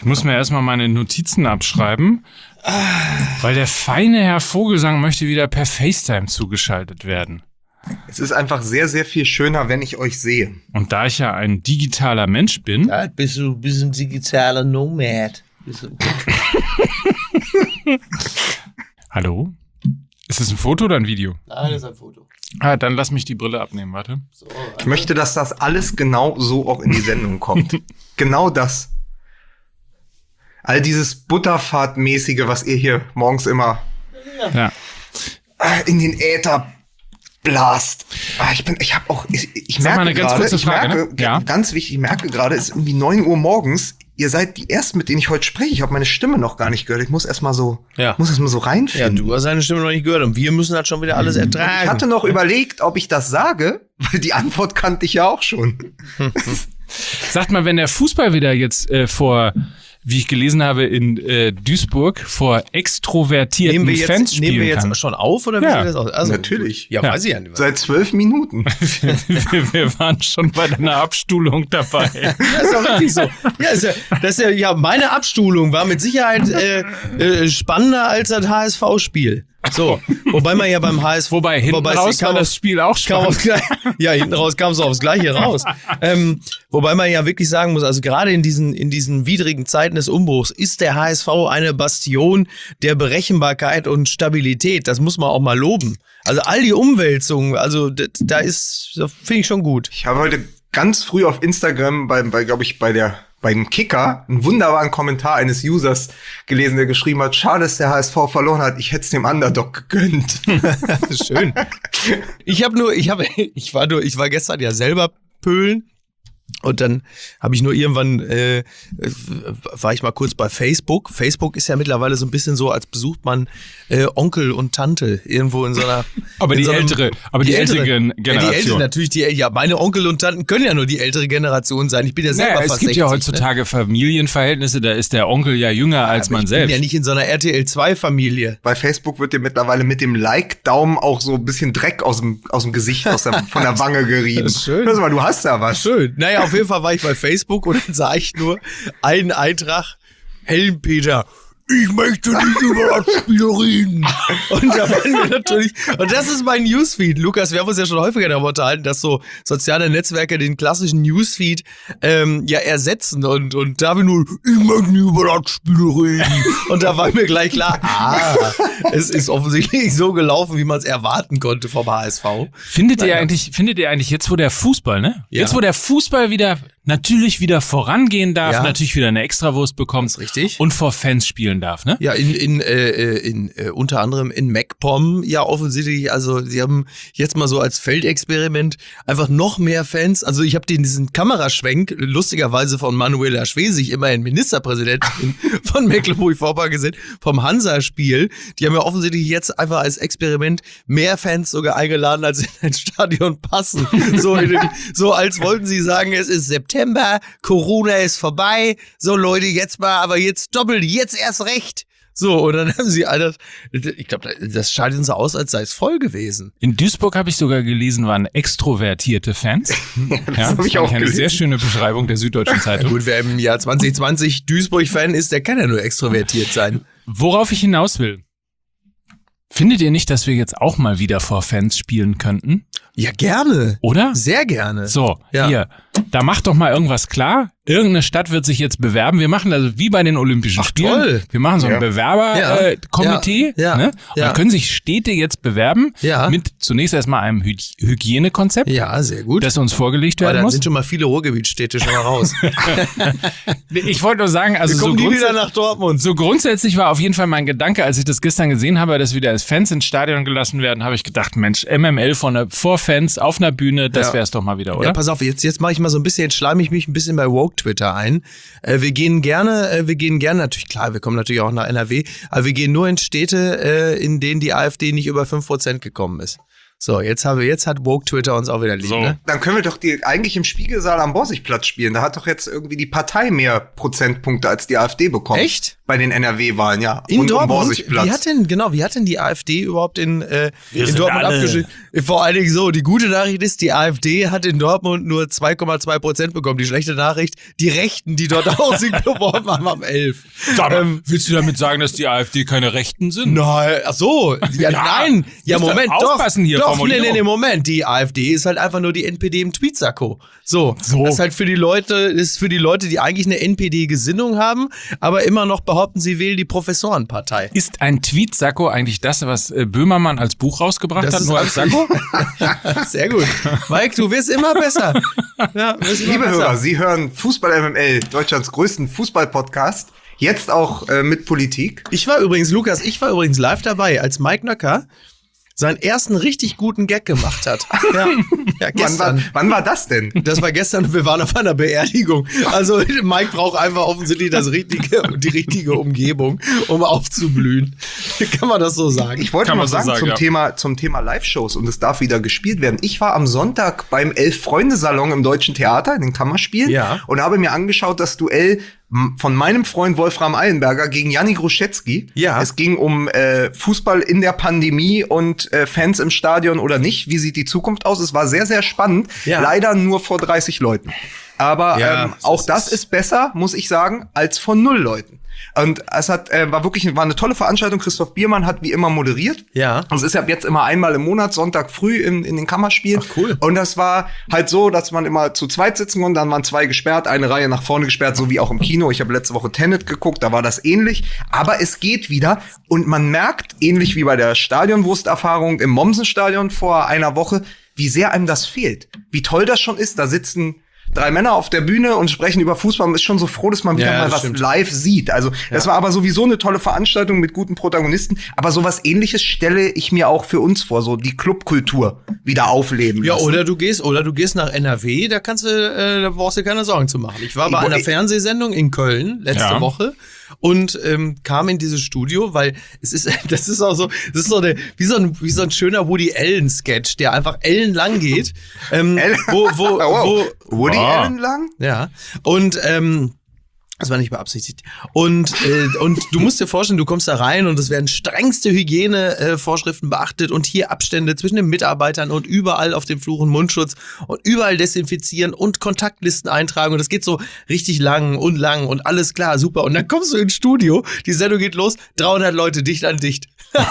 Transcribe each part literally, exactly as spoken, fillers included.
muss mir erstmal meine Notizen abschreiben, weil der feine Herr Vogelsang möchte wieder per FaceTime zugeschaltet werden. Es ist einfach sehr, sehr viel schöner, wenn ich euch sehe. Und da ich ja ein digitaler Mensch bin... Ja, bist du bist ein digitaler Nomad. Bist du Hallo? Ist das ein Foto oder ein Video? Nein, das ist ein Foto. Ah, dann lass mich die Brille abnehmen, warte. So, ich möchte, dass das alles genau so auch in die Sendung kommt. Genau das. All dieses Butterfahrtmäßige, was ihr hier morgens immer ja. in den Äther blast. Ah, ich bin, ich habe auch, ich, ich merke mal eine ganz gerade, kurze ich Frage, merke, ne? Ja. ganz wichtig, ich merke gerade, es ist irgendwie neun Uhr morgens. Ihr seid die Ersten, mit denen ich heute spreche. Ich habe meine Stimme noch gar nicht gehört. Ich muss erst mal so, ja. muss erst mal so Ja, reinfinden. du hast seine Stimme noch nicht gehört und wir müssen das schon wieder alles ertragen. Ich hatte noch überlegt, ob ich das sage, weil die Antwort kannte ich ja auch schon. Sagt mal, wenn der Fußball wieder jetzt äh, vor, wie ich gelesen habe, in äh, Duisburg vor extrovertierten nehmen wir jetzt, Fans spielen Nehmen wir jetzt kann. schon auf oder wie Ja. sieht das aus? Also, Natürlich. Ja, Ja. weiß ich ja nicht. Seit zwölf Minuten. wir, wir waren schon bei deiner Abstuhlung dabei. Ja, ist doch richtig so. Ja, ist ja, das ist ja, ja, meine Abstuhlung war mit Sicherheit äh, äh, spannender als das H S V-Spiel. So, wobei man ja beim H S V... Wobei, hinten wobei raus war kam das auf- Spiel auch kam spannend. aufs Gleich- Ja, hinten raus kam es aufs Gleiche raus. ähm, wobei man ja wirklich sagen muss, also gerade in diesen, in diesen widrigen Zeiten des Umbruchs ist der H S V eine Bastion der Berechenbarkeit und Stabilität. Das muss man auch mal loben. Also all die Umwälzungen, also d- da ist, das finde ich schon gut. Ich habe heute ganz früh auf Instagram, bei, bei glaube ich, bei der beim Kicker einen wunderbaren Kommentar eines Users gelesen, der geschrieben hat, schade, dass der H S V verloren hat, ich hätte es dem Underdog gegönnt. Schön. Ich habe nur, ich habe, ich war nur, ich war gestern ja selber pölen. Und dann habe ich nur irgendwann, äh, war ich mal kurz bei Facebook. Facebook ist ja mittlerweile so ein bisschen so, als besucht man äh, Onkel und Tante irgendwo in so einer... Aber in die so einem- ältere, aber die, ältere Gen- Ja, die Generation. ältere, natürlich, die, ja, meine Onkel und Tanten können ja nur die ältere Generation sein. Ich bin ja selber Naja, es fast gibt ja sechzig, heutzutage Familienverhältnisse, da ist der Onkel ja jünger als ne? man Ich selbst. bin ja nicht in so einer R T L zwei Familie. Bei Facebook wird dir mittlerweile mit dem Like-Daumen auch so ein bisschen Dreck aus dem, aus dem Gesicht, aus der, von der Wange gerieben. Das ist schön. Hör mal, du hast da was. Schön. Naja, auf jeden Fall war ich bei Facebook und dann sah ich nur einen Eintrag, Helmpeter, ich möchte nicht über das Spiel reden. Und da waren wir natürlich, und das ist mein Newsfeed. Lukas, wir haben uns ja schon häufiger darüber unterhalten, dass so soziale Netzwerke den klassischen Newsfeed ähm, ja ersetzen und, und da haben wir nur, ich möchte nicht über das Spiel reden. Und da war mir gleich klar, ah, es ist offensichtlich so gelaufen, wie man es erwarten konnte vom H S V. Findet ihr Naja. eigentlich, findet ihr eigentlich jetzt, wo der Fußball, ne? Ja. Jetzt, wo der Fußball wieder, natürlich wieder vorangehen darf, Ja. natürlich wieder eine Extrawurst bekommt. ist richtig. Und vor Fans spielen darf, ne? Ja, in, in, äh, in äh, unter anderem in MacPom ja offensichtlich, also sie haben jetzt mal so als Feldexperiment einfach noch mehr Fans. Also ich habe den diesen Kameraschwenk lustigerweise von Manuela Schwesig, immerhin Ministerpräsidentin von Mecklenburg-Vorpommern gesehen, vom Hansa-Spiel. Die haben ja offensichtlich jetzt einfach als Experiment mehr Fans sogar eingeladen, als in ein Stadion passen. So, in den, so als wollten sie sagen, es ist September, Corona ist vorbei. So Leute, jetzt mal, aber jetzt doppelt, jetzt erst recht. So, und dann haben sie alles, ich glaube, das Stadion sah aus, als sei es voll gewesen. In Duisburg habe ich sogar gelesen, waren extrovertierte Fans. Ja, hab ich fand auch eine gelesen. sehr schöne Beschreibung der Süddeutschen Zeitung. Gut, wer im Jahr zwanzig zwanzig Duisburg-Fan ist, der kann ja nur extrovertiert sein. Worauf ich hinaus will. Findet ihr nicht, dass wir jetzt auch mal wieder vor Fans spielen könnten? Ja, gerne. Oder? Sehr gerne. So, Ja. hier, da macht doch mal irgendwas klar. Irgendeine Stadt wird sich jetzt bewerben. Wir machen also wie bei den Olympischen Ach, Spielen. toll. Wir machen so ein Ja. Bewerberkomitee. Ja. Äh, Komitee, Ja. Ne? Und Ja. da können sich Städte jetzt bewerben Ja. mit zunächst erstmal einem Hy- Hygienekonzept, Ja, sehr gut. das uns vorgelegt Aber werden dann muss. sind schon mal viele Ruhrgebietsstädte schon mal raus. Ich wollte nur sagen, also Wir so, kommen nie grundsä- wieder nach Dortmund. so grundsätzlich war auf jeden Fall mein Gedanke, als ich das gestern gesehen habe, dass wieder als Fans ins Stadion gelassen werden, habe ich gedacht, Mensch, M M L von der, vor Fans auf einer Bühne, das Ja. wär's doch mal wieder, oder? Ja, pass auf, jetzt, jetzt mache ich mal so ein bisschen, jetzt schleime ich mich ein bisschen bei Woke Twitter ein. Äh, wir gehen gerne, äh, wir gehen gerne, natürlich, klar, wir kommen natürlich auch nach N R W, aber wir gehen nur in Städte, äh, in denen die AfD nicht über fünf Prozent gekommen ist. So, jetzt, habe, jetzt hat Woke Twitter uns auch wieder lieb, So. ne? Dann können wir doch die, eigentlich im Spiegelsaal am Borsigplatz spielen. Da hat doch jetzt irgendwie die Partei mehr Prozentpunkte als die AfD bekommen. Echt? Bei den N R W-Wahlen, ja. In Und um Dortmund? Borsigplatz. Wie hat denn, genau, wie hat denn die AfD überhaupt in, äh, in sind Dortmund alle- abgestimmt? Vor allen Dingen so, die gute Nachricht ist, die AfD hat in Dortmund nur zwei Komma zwei Prozent bekommen. Die schlechte Nachricht, die Rechten, die dort auch sich beworben haben, haben elf. Ähm, willst du damit sagen, dass die AfD keine Rechten sind? Nein, ach so, ja, Ja, nein, ja, musst du Moment, aufpassen doch, hier, doch, nee, Formulierung. nee, nee, Moment, die AfD ist halt einfach nur die N P D im Tweetsacko. So, So. das ist halt für die Leute, ist für die Leute, die eigentlich eine N P D-Gesinnung haben, aber immer noch behaupten, sie wählen die Professorenpartei. Ist ein Tweetsacko eigentlich das, was äh, Böhmermann als Buch rausgebracht Das hat, ist nur als Sakko? Sehr gut. Mike, du wirst immer besser. Ja, wirst immer Liebe besser. Hörer, Sie hören Fußball M M L, Deutschlands größten Fußball-Podcast. Jetzt auch äh, mit Politik. Ich war übrigens, Lukas, ich war übrigens live dabei, als Mike Nöcker seinen ersten richtig guten Gag gemacht hat. Ja, ja Wann war, gestern. wann war das denn? Das war gestern und wir waren auf einer Beerdigung. Also Mike braucht einfach offensichtlich das richtige, die richtige Umgebung, um aufzublühen. Kann man das so sagen? Ich wollte Kann mal man so sagen, sagen, zum ja. Thema, zum Thema Live-Shows und es darf wieder gespielt werden. Ich war am Sonntag beim Elf-Freunde-Salon im Deutschen Theater, in den Kammerspielen, Ja. und habe mir angeschaut das Duell m, von meinem Freund Wolfram Eilenberger gegen Janni Gruszecki. Ja. Es ging um äh, Fußball in der Pandemie und äh, Fans im Stadion oder nicht. Wie sieht die Zukunft aus? Es war sehr, sehr spannend. Ja. Leider nur vor dreißig Leuten. Aber Ja, ähm, das auch ist- das ist besser, muss ich sagen, als von null Leuten. Und es hat äh, war wirklich war eine tolle Veranstaltung. Christoph Biermann hat wie immer moderiert. Ja. Also es ist ab jetzt immer einmal im Monat, Sonntag früh in, in den Kammerspielen. Ach, cool. Und das war halt so, dass man immer zu zweit sitzen konnte, dann waren zwei gesperrt, eine Reihe nach vorne gesperrt, so wie auch im Kino. Ich habe letzte Woche Tenet geguckt, da war das ähnlich. Aber es geht wieder und man merkt, ähnlich wie bei der Stadionwursterfahrung im Mommsenstadion vor einer Woche, wie sehr einem das fehlt. Wie toll das schon ist, da sitzen drei Männer auf der Bühne und sprechen über Fußball. Man ist schon so froh, dass man wieder Ja, mal das was stimmt. live sieht. Also das war aber sowieso eine tolle Veranstaltung mit guten Protagonisten. Aber sowas Ähnliches stelle ich mir auch für uns vor, so die Clubkultur wieder aufleben Ja, lassen. oder du gehst, oder du gehst nach N R W, da kannst du, äh, da brauchst du keine Sorgen zu machen. Ich war bei Ich wo- einer ich- Fernsehsendung in Köln letzte Ja. Woche und ähm, kam in dieses Studio, weil es ist, das ist auch so, das ist so eine, wie so ein, wie so ein schöner Woody Allen Sketch, der einfach ellenlang geht, ähm, Ellen- wo, wo, Oh, wow. wo, Woody Ah. Allen lang? ja, und ähm, das war nicht beabsichtigt. Und, äh, und du musst dir vorstellen, du kommst da rein und es werden strengste Hygienevorschriften äh, Vorschriften beachtet und hier Abstände zwischen den Mitarbeitern und überall auf dem Fluren Mundschutz und überall desinfizieren und Kontaktlisten eintragen und das geht so richtig lang und lang und alles klar, super. Und dann kommst du ins Studio, die Sendung geht los, dreihundert Leute dicht an dicht.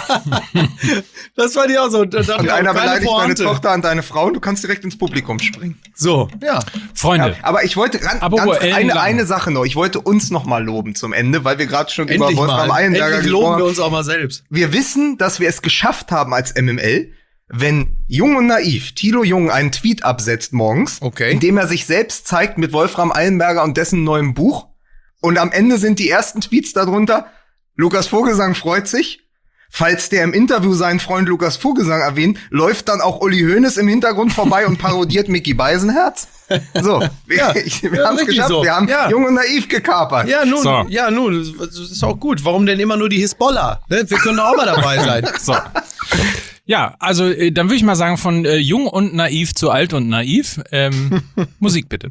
Das war die auch so. Und, dann dachte Und ich, einer keine beleidigt deine Pointe. Tochter und deine Frau und du kannst direkt ins Publikum springen. So, ja. Freunde, Ja, aber ich wollte ran, Aber ganz, wo Ellen eine, lang? eine Sache noch. Ich wollte uns noch mal loben zum Ende, weil wir gerade schon Endlich über Wolfram mal. Eilenberger Endlich gesprochen loben haben. wir uns auch mal selbst. Wir wissen, dass wir es geschafft haben als M M L, wenn Jung und Naiv, Thilo Jung, einen Tweet absetzt morgens, Okay. in dem er sich selbst zeigt mit Wolfram Eilenberger und dessen neuem Buch. Und am Ende sind die ersten Tweets darunter, Lukas Vogelsang freut sich. Falls der im Interview seinen Freund Lukas Vogelsang erwähnt, läuft dann auch Uli Hoeneß im Hintergrund vorbei und parodiert Micky Beisenherz. So, wir, Ja, ich, wir ja, haben es richtig geschafft. so. Wir haben Ja. Jung und Naiv gekapert. Ja, nun, So. ja, nun, das das ist auch gut. Warum denn immer nur die Hisbollah? Ne? Wir können auch mal dabei sein. so. Ja, also äh, dann würde ich mal sagen, von äh, jung und naiv zu alt und naiv. Ähm, Musik bitte.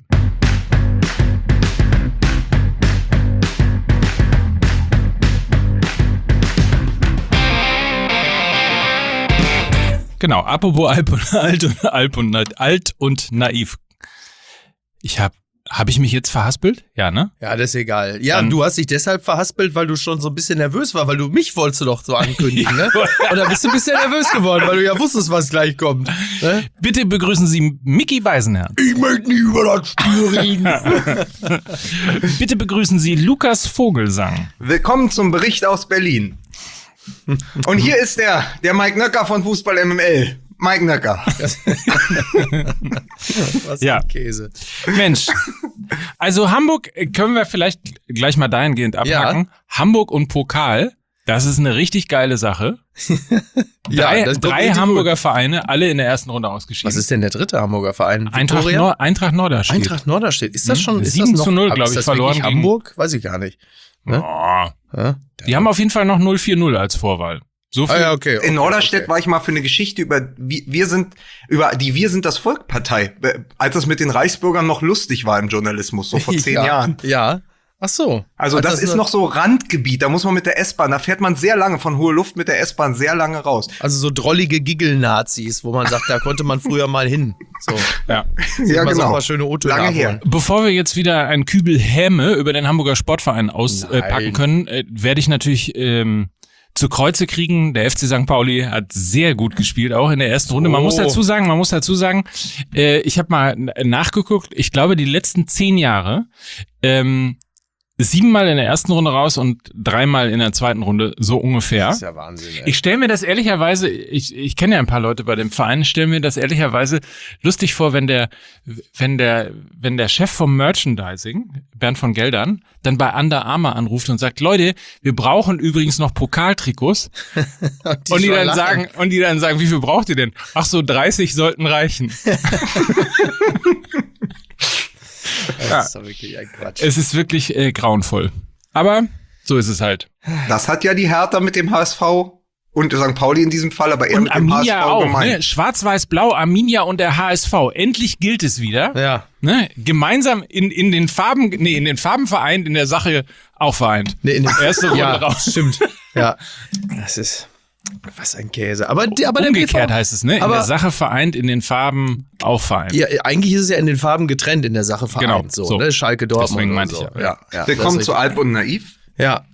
Genau, apropos Alp und, alt, und, Alp und, Na- alt und naiv. Ich habe, habe ich mich jetzt verhaspelt? Ja, ne? Ja, das ist egal. Ja, Dann- du hast dich deshalb verhaspelt, weil du schon so ein bisschen nervös war, weil du mich wolltest du doch so ankündigen, ne? Und da bist du ein bisschen nervös geworden, weil du ja wusstest, was gleich kommt. Ne? Bitte begrüßen Sie Micky Beisenherz. Ich möchte nicht über das Spiel reden. Bitte begrüßen Sie Lukas Vogelsang. Willkommen zum Bericht aus Berlin. Und hier ist der, der Mike Nöcker von Fußball M M L. Mike Nöcker. Was Ja. ein Käse. Mensch, also Hamburg äh, können wir vielleicht gleich mal dahingehend abhaken. Hamburg und Pokal, das ist eine richtig geile Sache. Drei, das kommt drei richtig Hamburger gut. Vereine, alle in der ersten Runde ausgeschieden. Was ist denn der dritte Hamburger Verein? Eintracht, Victoria? Nor Eintracht Norderstedt. Eintracht Norderstedt. Ist das Mhm. schon? Ist sieben das noch, zu null, aber glaub ist ich, das verloren wirklich gegen- Hamburg? Weiß ich gar nicht. Ne? Oh, Ja? die haben auf jeden Fall noch null vier null als Vorwahl. So viel. Ah, ja, okay, okay. In Norderstedt okay. war ich mal für eine Geschichte über wir, wir sind über die Wir sind das Volk Partei, als das mit den Reichsbürgern noch lustig war im Journalismus, so vor zehn ja, Jahren. Ja. Ach so. Also das, das ist noch so Randgebiet, da muss man mit der S-Bahn, da fährt man sehr lange von hohe Luft mit der S-Bahn sehr lange raus. Also so drollige Giggle-Nazis, wo man sagt, da konnte man früher mal hin. So. Ja. Ja, genau. So mal schöne O-Töne Lange abholen. her. Bevor wir jetzt wieder ein Kübel Häme über den Hamburger Sportverein auspacken äh, können, äh, werde ich natürlich ähm, zu Kreuze kriegen. Der F C Sankt Pauli hat sehr gut gespielt, auch in der ersten Runde. Man Oh. muss dazu sagen, man muss dazu sagen, äh, ich habe mal n- nachgeguckt, ich glaube, die letzten zehn Jahre ähm, siebenmal in der ersten Runde raus und dreimal in der zweiten Runde, so ungefähr. Das ist ja Wahnsinn, ey. Ich stelle mir das ehrlicherweise, ich, ich kenne ja ein paar Leute bei dem Verein, stelle mir das ehrlicherweise lustig vor, wenn der, wenn der, wenn der Chef vom Merchandising, Bernd von Geldern, dann bei Under Armour anruft und sagt, Leute, wir brauchen übrigens noch Pokaltrikots. die und die schon dann lachen. sagen, und die dann sagen, wie viel braucht ihr denn? Ach so, dreißig sollten reichen. Das ist doch wirklich ein Quatsch. Es ist wirklich äh, grauenvoll. Aber so ist es halt. Das hat ja die Hertha mit dem H S V und Sankt Pauli in diesem Fall, aber eher Und mit dem Arminia H S V auch, gemeint. ne? Schwarz-Weiß-Blau, Arminia und der H S V. Endlich gilt es wieder. Ja. Ne? Gemeinsam in, in den Farben, nee, in den Farben vereint, in der Sache auch vereint. Nee, in den Erste Runde ja, raus. stimmt. Ja. Das ist, was ein Käse. Aber, die- aber der Umgekehrt B V heißt es, ne? In aber- der Sache vereint, in den Farben auch vereint. Ja, eigentlich ist es ja in den Farben getrennt in der Sache vereint. Genau, So, so. ne? Schalke, Dortmund Deswegen und meinte so. ich ja. Ja, ja, Willkommen das zu ist Alp und Naiv. richtig. Ja.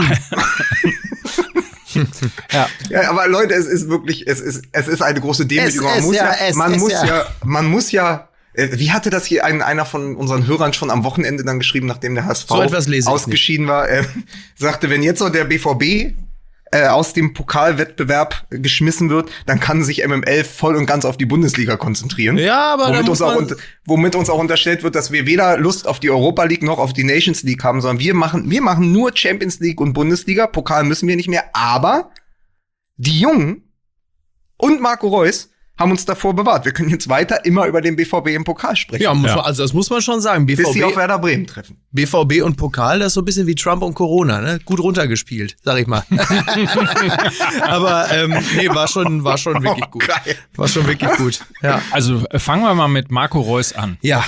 Ja. Ja, aber Leute, es ist wirklich, es ist, es ist eine große Demütigung. Es Man ist muss ja, ja, es man ist muss ja. ja, man muss ja, äh, wie hatte das hier ein, einer von unseren Hörern schon am Wochenende dann geschrieben, nachdem der H S V So etwas lese ich ausgeschieden war, äh, sagte, wenn jetzt noch der B V B äh, aus dem Pokalwettbewerb geschmissen wird, dann kann sich M M L voll und ganz auf die Bundesliga konzentrieren. Ja, aber da womit muss uns, auch man- unter, womit uns auch unterstellt wird, dass wir weder Lust auf die Europa League noch auf die Nations League haben, sondern wir machen, wir machen nur Champions League und Bundesliga. Pokal müssen wir nicht mehr, aber die Jungen und Marco Reus haben uns davor bewahrt. Wir können jetzt weiter immer über den B V B im Pokal sprechen. Ja, muss Ja. Man, also das muss man schon sagen. bis sie auf B V B, Werder Bremen treffen. B V B und Pokal, das ist so ein bisschen wie Trump und Corona, ne? Gut runtergespielt, sag ich mal. Aber ähm, nee, war schon, war schon wirklich Oh, gut. geil. War schon wirklich gut. Ja. Also äh, fangen wir mal mit Marco Reus an. Ja,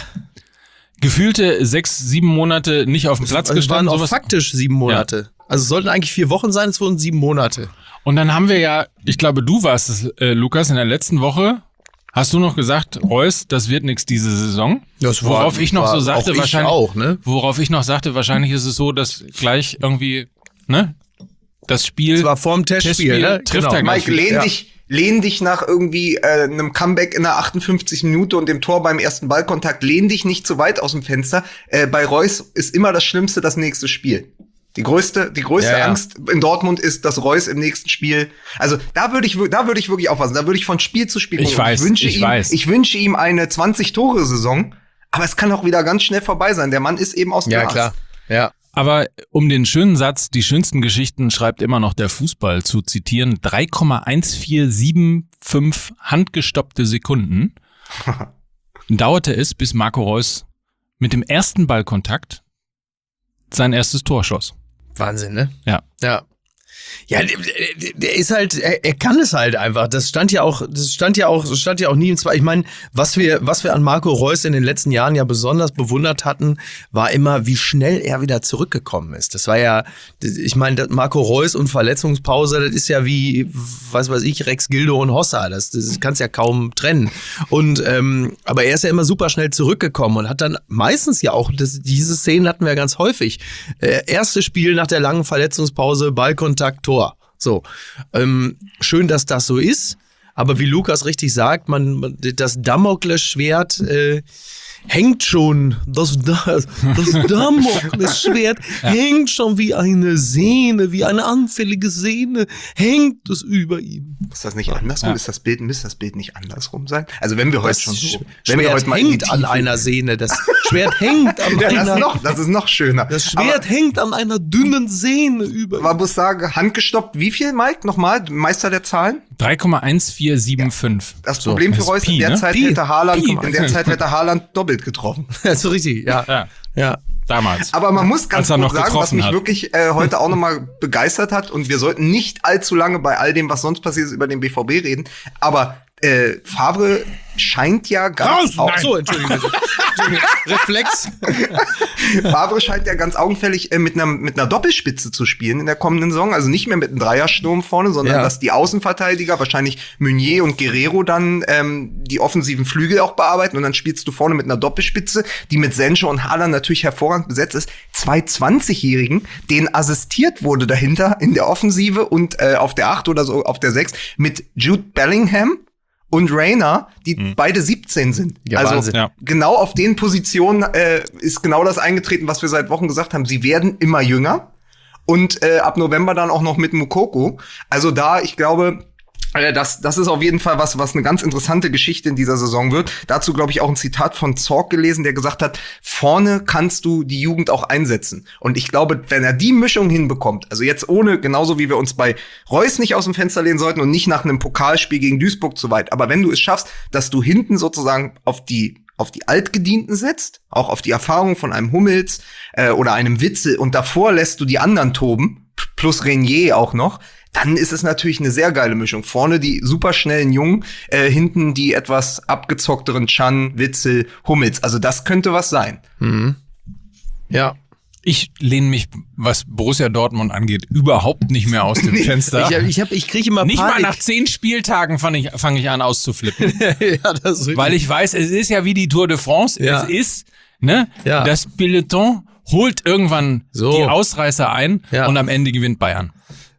Gefühlte sechs, sieben Monate nicht auf dem Platz also es waren gestanden. auch sowas. faktisch sieben Monate. Also es sollten eigentlich vier Wochen sein, es wurden sieben Monate. Und dann haben wir ja, ich glaube, du warst es, äh, Lukas, in der letzten Woche. Hast du noch gesagt, Reus, das wird nix diese Saison? Das war- worauf ich noch war so sagte, auch ich wahrscheinlich, auch, ne? worauf ich noch sagte, wahrscheinlich ist es so, dass gleich irgendwie, ne, das Spiel, Das war vorm Testspiel, Testspiel ne? trifft er gleich Mike, lehn Ja. dich, lehn dich nach irgendwie äh, einem Comeback in der achtundfünfzigsten Minute und dem Tor beim ersten Ballkontakt, lehn dich nicht zu weit aus dem Fenster. Äh, bei Reus ist immer das Schlimmste das nächste Spiel. Die größte, die größte Ja, ja. Angst in Dortmund ist, dass Reus im nächsten Spiel, also da würde ich, wir- da würde ich wirklich aufpassen. Da würde ich von Spiel zu Spiel Ich gucken. weiß, ich wünsche ich ihm, weiß. ich wünsche ihm eine zwanzig-Tore-Saison, aber es kann auch wieder ganz schnell vorbei sein. Der Mann ist eben aus Ja, Glas. klar. Ja. Aber um den schönen Satz, die schönsten Geschichten schreibt immer noch der Fußball zu zitieren, drei Komma eins vier sieben fünf handgestoppte Sekunden dauerte es, bis Marco Reus mit dem ersten Ballkontakt sein erstes Tor schoss. Wahnsinn, ne? Ja. Ja. Ja, der, der- der ist halt, er, er kann es halt einfach. Das stand ja auch, das stand ja auch, das stand ja auch nie im Zweifel. Ich meine, was wir, was wir an Marco Reus in den letzten Jahren ja besonders bewundert hatten, war immer, wie schnell er wieder zurückgekommen ist. Das war ja, ich meine, das Marco Reus und Verletzungspause, das ist ja wie, was weiß ich, Rex Gildo und Hossa. Das, das kannst ja kaum trennen. Und ähm, aber er ist ja immer super schnell zurückgekommen und hat dann meistens ja auch, das, diese Szenen hatten wir ganz häufig. Äh, erstes Spiel nach der langen Verletzungspause, Ballkontakt, Tor. So, ähm, schön, dass das so ist, aber wie Lukas richtig sagt, man, man das Damoklesschwert äh, hängt schon, das, das, das Damoklesschwert hängt schon wie eine Sehne, wie eine anfällige Sehne, hängt es über ihm. Ist das nicht andersrum? Ja. Ist das Bild, müsste das Bild nicht andersrum sein? Also wenn wir heute Das schon so, Sch- wenn wir Schwert heute mal in die hängt an Tiefe- einer Sehne, das Schwert hängt an ja, das einer, ist noch, das ist noch schöner. das Schwert hängt an einer dünnen Sehne über ihm. Man muss sagen, handgestoppt, wie viel, Mike? Nochmal, Meister der Zahlen? drei Komma eins vier sieben fünf. Das So, Problem das für ist Reus, in Pi, der ne? Zeit Pi. hätte Haaland, Pi. in der Zeit hätte Haaland doppelt getroffen. Das ist richtig, ja. Ja. Ja. Damals. Aber man muss ganz Als er kurz noch sagen, was getroffen mich hat. wirklich äh, heute auch nochmal begeistert hat, und wir sollten nicht allzu lange bei all dem, was sonst passiert ist, über den B V B reden, aber äh, Favre scheint ja ganz Raus! Ach so, Entschuldigung. Entschuldigung. Reflex. Favre scheint ja ganz augenfällig äh, mit einer mit einer Doppelspitze zu spielen in der kommenden Saison, also nicht mehr mit einem Dreiersturm vorne, sondern Ja. dass die Außenverteidiger, wahrscheinlich Meunier und Guerrero, dann ähm, die offensiven Flügel auch bearbeiten, und dann spielst du vorne mit einer Doppelspitze, die mit Sancho und Haaland natürlich hervorragend besetzt ist. Zwei zwanzigjährigen, denen assistiert wurde dahinter in der Offensive und äh, auf der acht oder so auf der sechs mit Jude Bellingham und Reina, die Mhm. beide siebzehn sind. Ja, also Wahnsinn. Ja. genau auf den Positionen äh, ist genau das eingetreten, was wir seit Wochen gesagt haben. Sie werden immer jünger, und äh, ab November dann auch noch mit Moukoko. Also da, ich glaube, äh, das, das ist auf jeden Fall was, was eine ganz interessante Geschichte in dieser Saison wird. Dazu, glaube ich, auch ein Zitat von Zorc gelesen, der gesagt hat, vorne kannst du die Jugend auch einsetzen. Und ich glaube, wenn er die Mischung hinbekommt, also jetzt ohne, genauso wie wir uns bei Reus nicht aus dem Fenster lehnen sollten und nicht nach einem Pokalspiel gegen Duisburg zu weit, aber wenn du es schaffst, dass du hinten sozusagen auf die auf die Altgedienten setzt, auch auf die Erfahrung von einem Hummels äh, oder einem Witzel, und davor lässt du die anderen toben, plus Renier auch noch, dann ist es natürlich eine sehr geile Mischung. Vorne die superschnellen Jungen, äh, hinten die etwas abgezockteren Chan, Witzel, Hummels. Also das könnte was sein. Mhm. Ja. Ich lehne mich, was Borussia Dortmund angeht, überhaupt nicht mehr aus dem Fenster. Ich, ich, hab, ich kriege immer nicht Panik. mal nach zehn Spieltagen fange ich, fang ich an auszuflippen. ja, das ist Weil ich weiß, es ist ja wie die Tour de France. Ja. Es ist, ne, Ja. das Peloton holt irgendwann So. die Ausreißer ein, Ja. und am Ende gewinnt Bayern.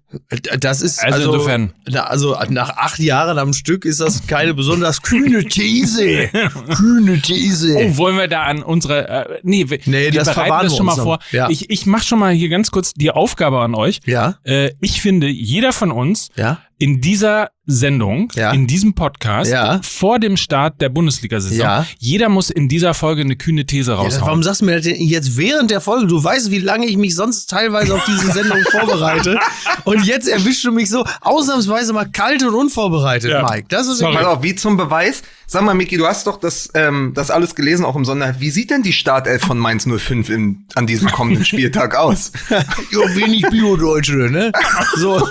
Das ist Also also, insofern. Na, also nach acht Jahren am Stück ist das keine besonders kühne These. kühne These. Oh, wollen wir da an unsere, äh, nee, wir, Nee, wir das bereiten verwahren das wir schon mal uns noch. vor. Ja. Ich, ich mach schon mal hier ganz kurz die Aufgabe an euch. Ja. Äh, ich finde, jeder von uns Ja. in dieser Sendung, Ja. in diesem Podcast, Ja. vor dem Start der Bundesliga-Saison, Ja. jeder muss in dieser Folge eine kühne These Ja, das, raushauen. warum sagst du mir das denn jetzt während der Folge? Du weißt, wie lange ich mich sonst teilweise auf diese Sendung vorbereite. Und jetzt erwischst du mich so ausnahmsweise mal kalt und unvorbereitet, Ja. Mike. Das ist Sorry. Pass auf, wie zum Beweis. Sag mal, Miki, du hast doch das, ähm, das alles gelesen, auch im Sonderheft. Wie sieht denn die Startelf von Mainz null fünf im, an diesem kommenden Spieltag aus? ja wenig Bio-Deutsche, ne? So.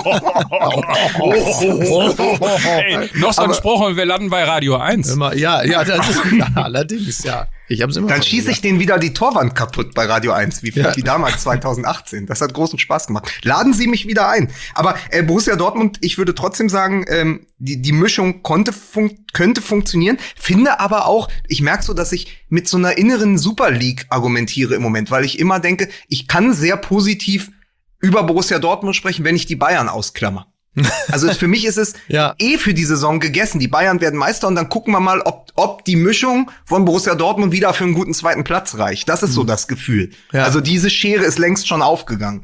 Ey, noch so ein Spruch und wir landen bei Radio eins. Immer, ja, ja, das ist, ja, allerdings, ja. Ich hab's immer Dann so schieße ich gesagt. den wieder die Torwand kaputt bei Radio eins, wie, Ja. wie damals zweitausendachtzehn. Das hat großen Spaß gemacht. Laden Sie mich wieder ein. Aber äh, Borussia Dortmund, ich würde trotzdem sagen, ähm, die, die Mischung konnte fun könnte funktionieren. Finde aber auch, ich merke so, dass ich mit so einer inneren Super League argumentiere im Moment, weil ich immer denke, ich kann sehr positiv über Borussia Dortmund sprechen, wenn ich die Bayern ausklammer. Also für mich ist es Ja. eh für die Saison gegessen. Die Bayern werden Meister, und dann gucken wir mal, ob, ob die Mischung von Borussia Dortmund wieder für einen guten zweiten Platz reicht. Das ist so das Gefühl. Ja. Also diese Schere ist längst schon aufgegangen.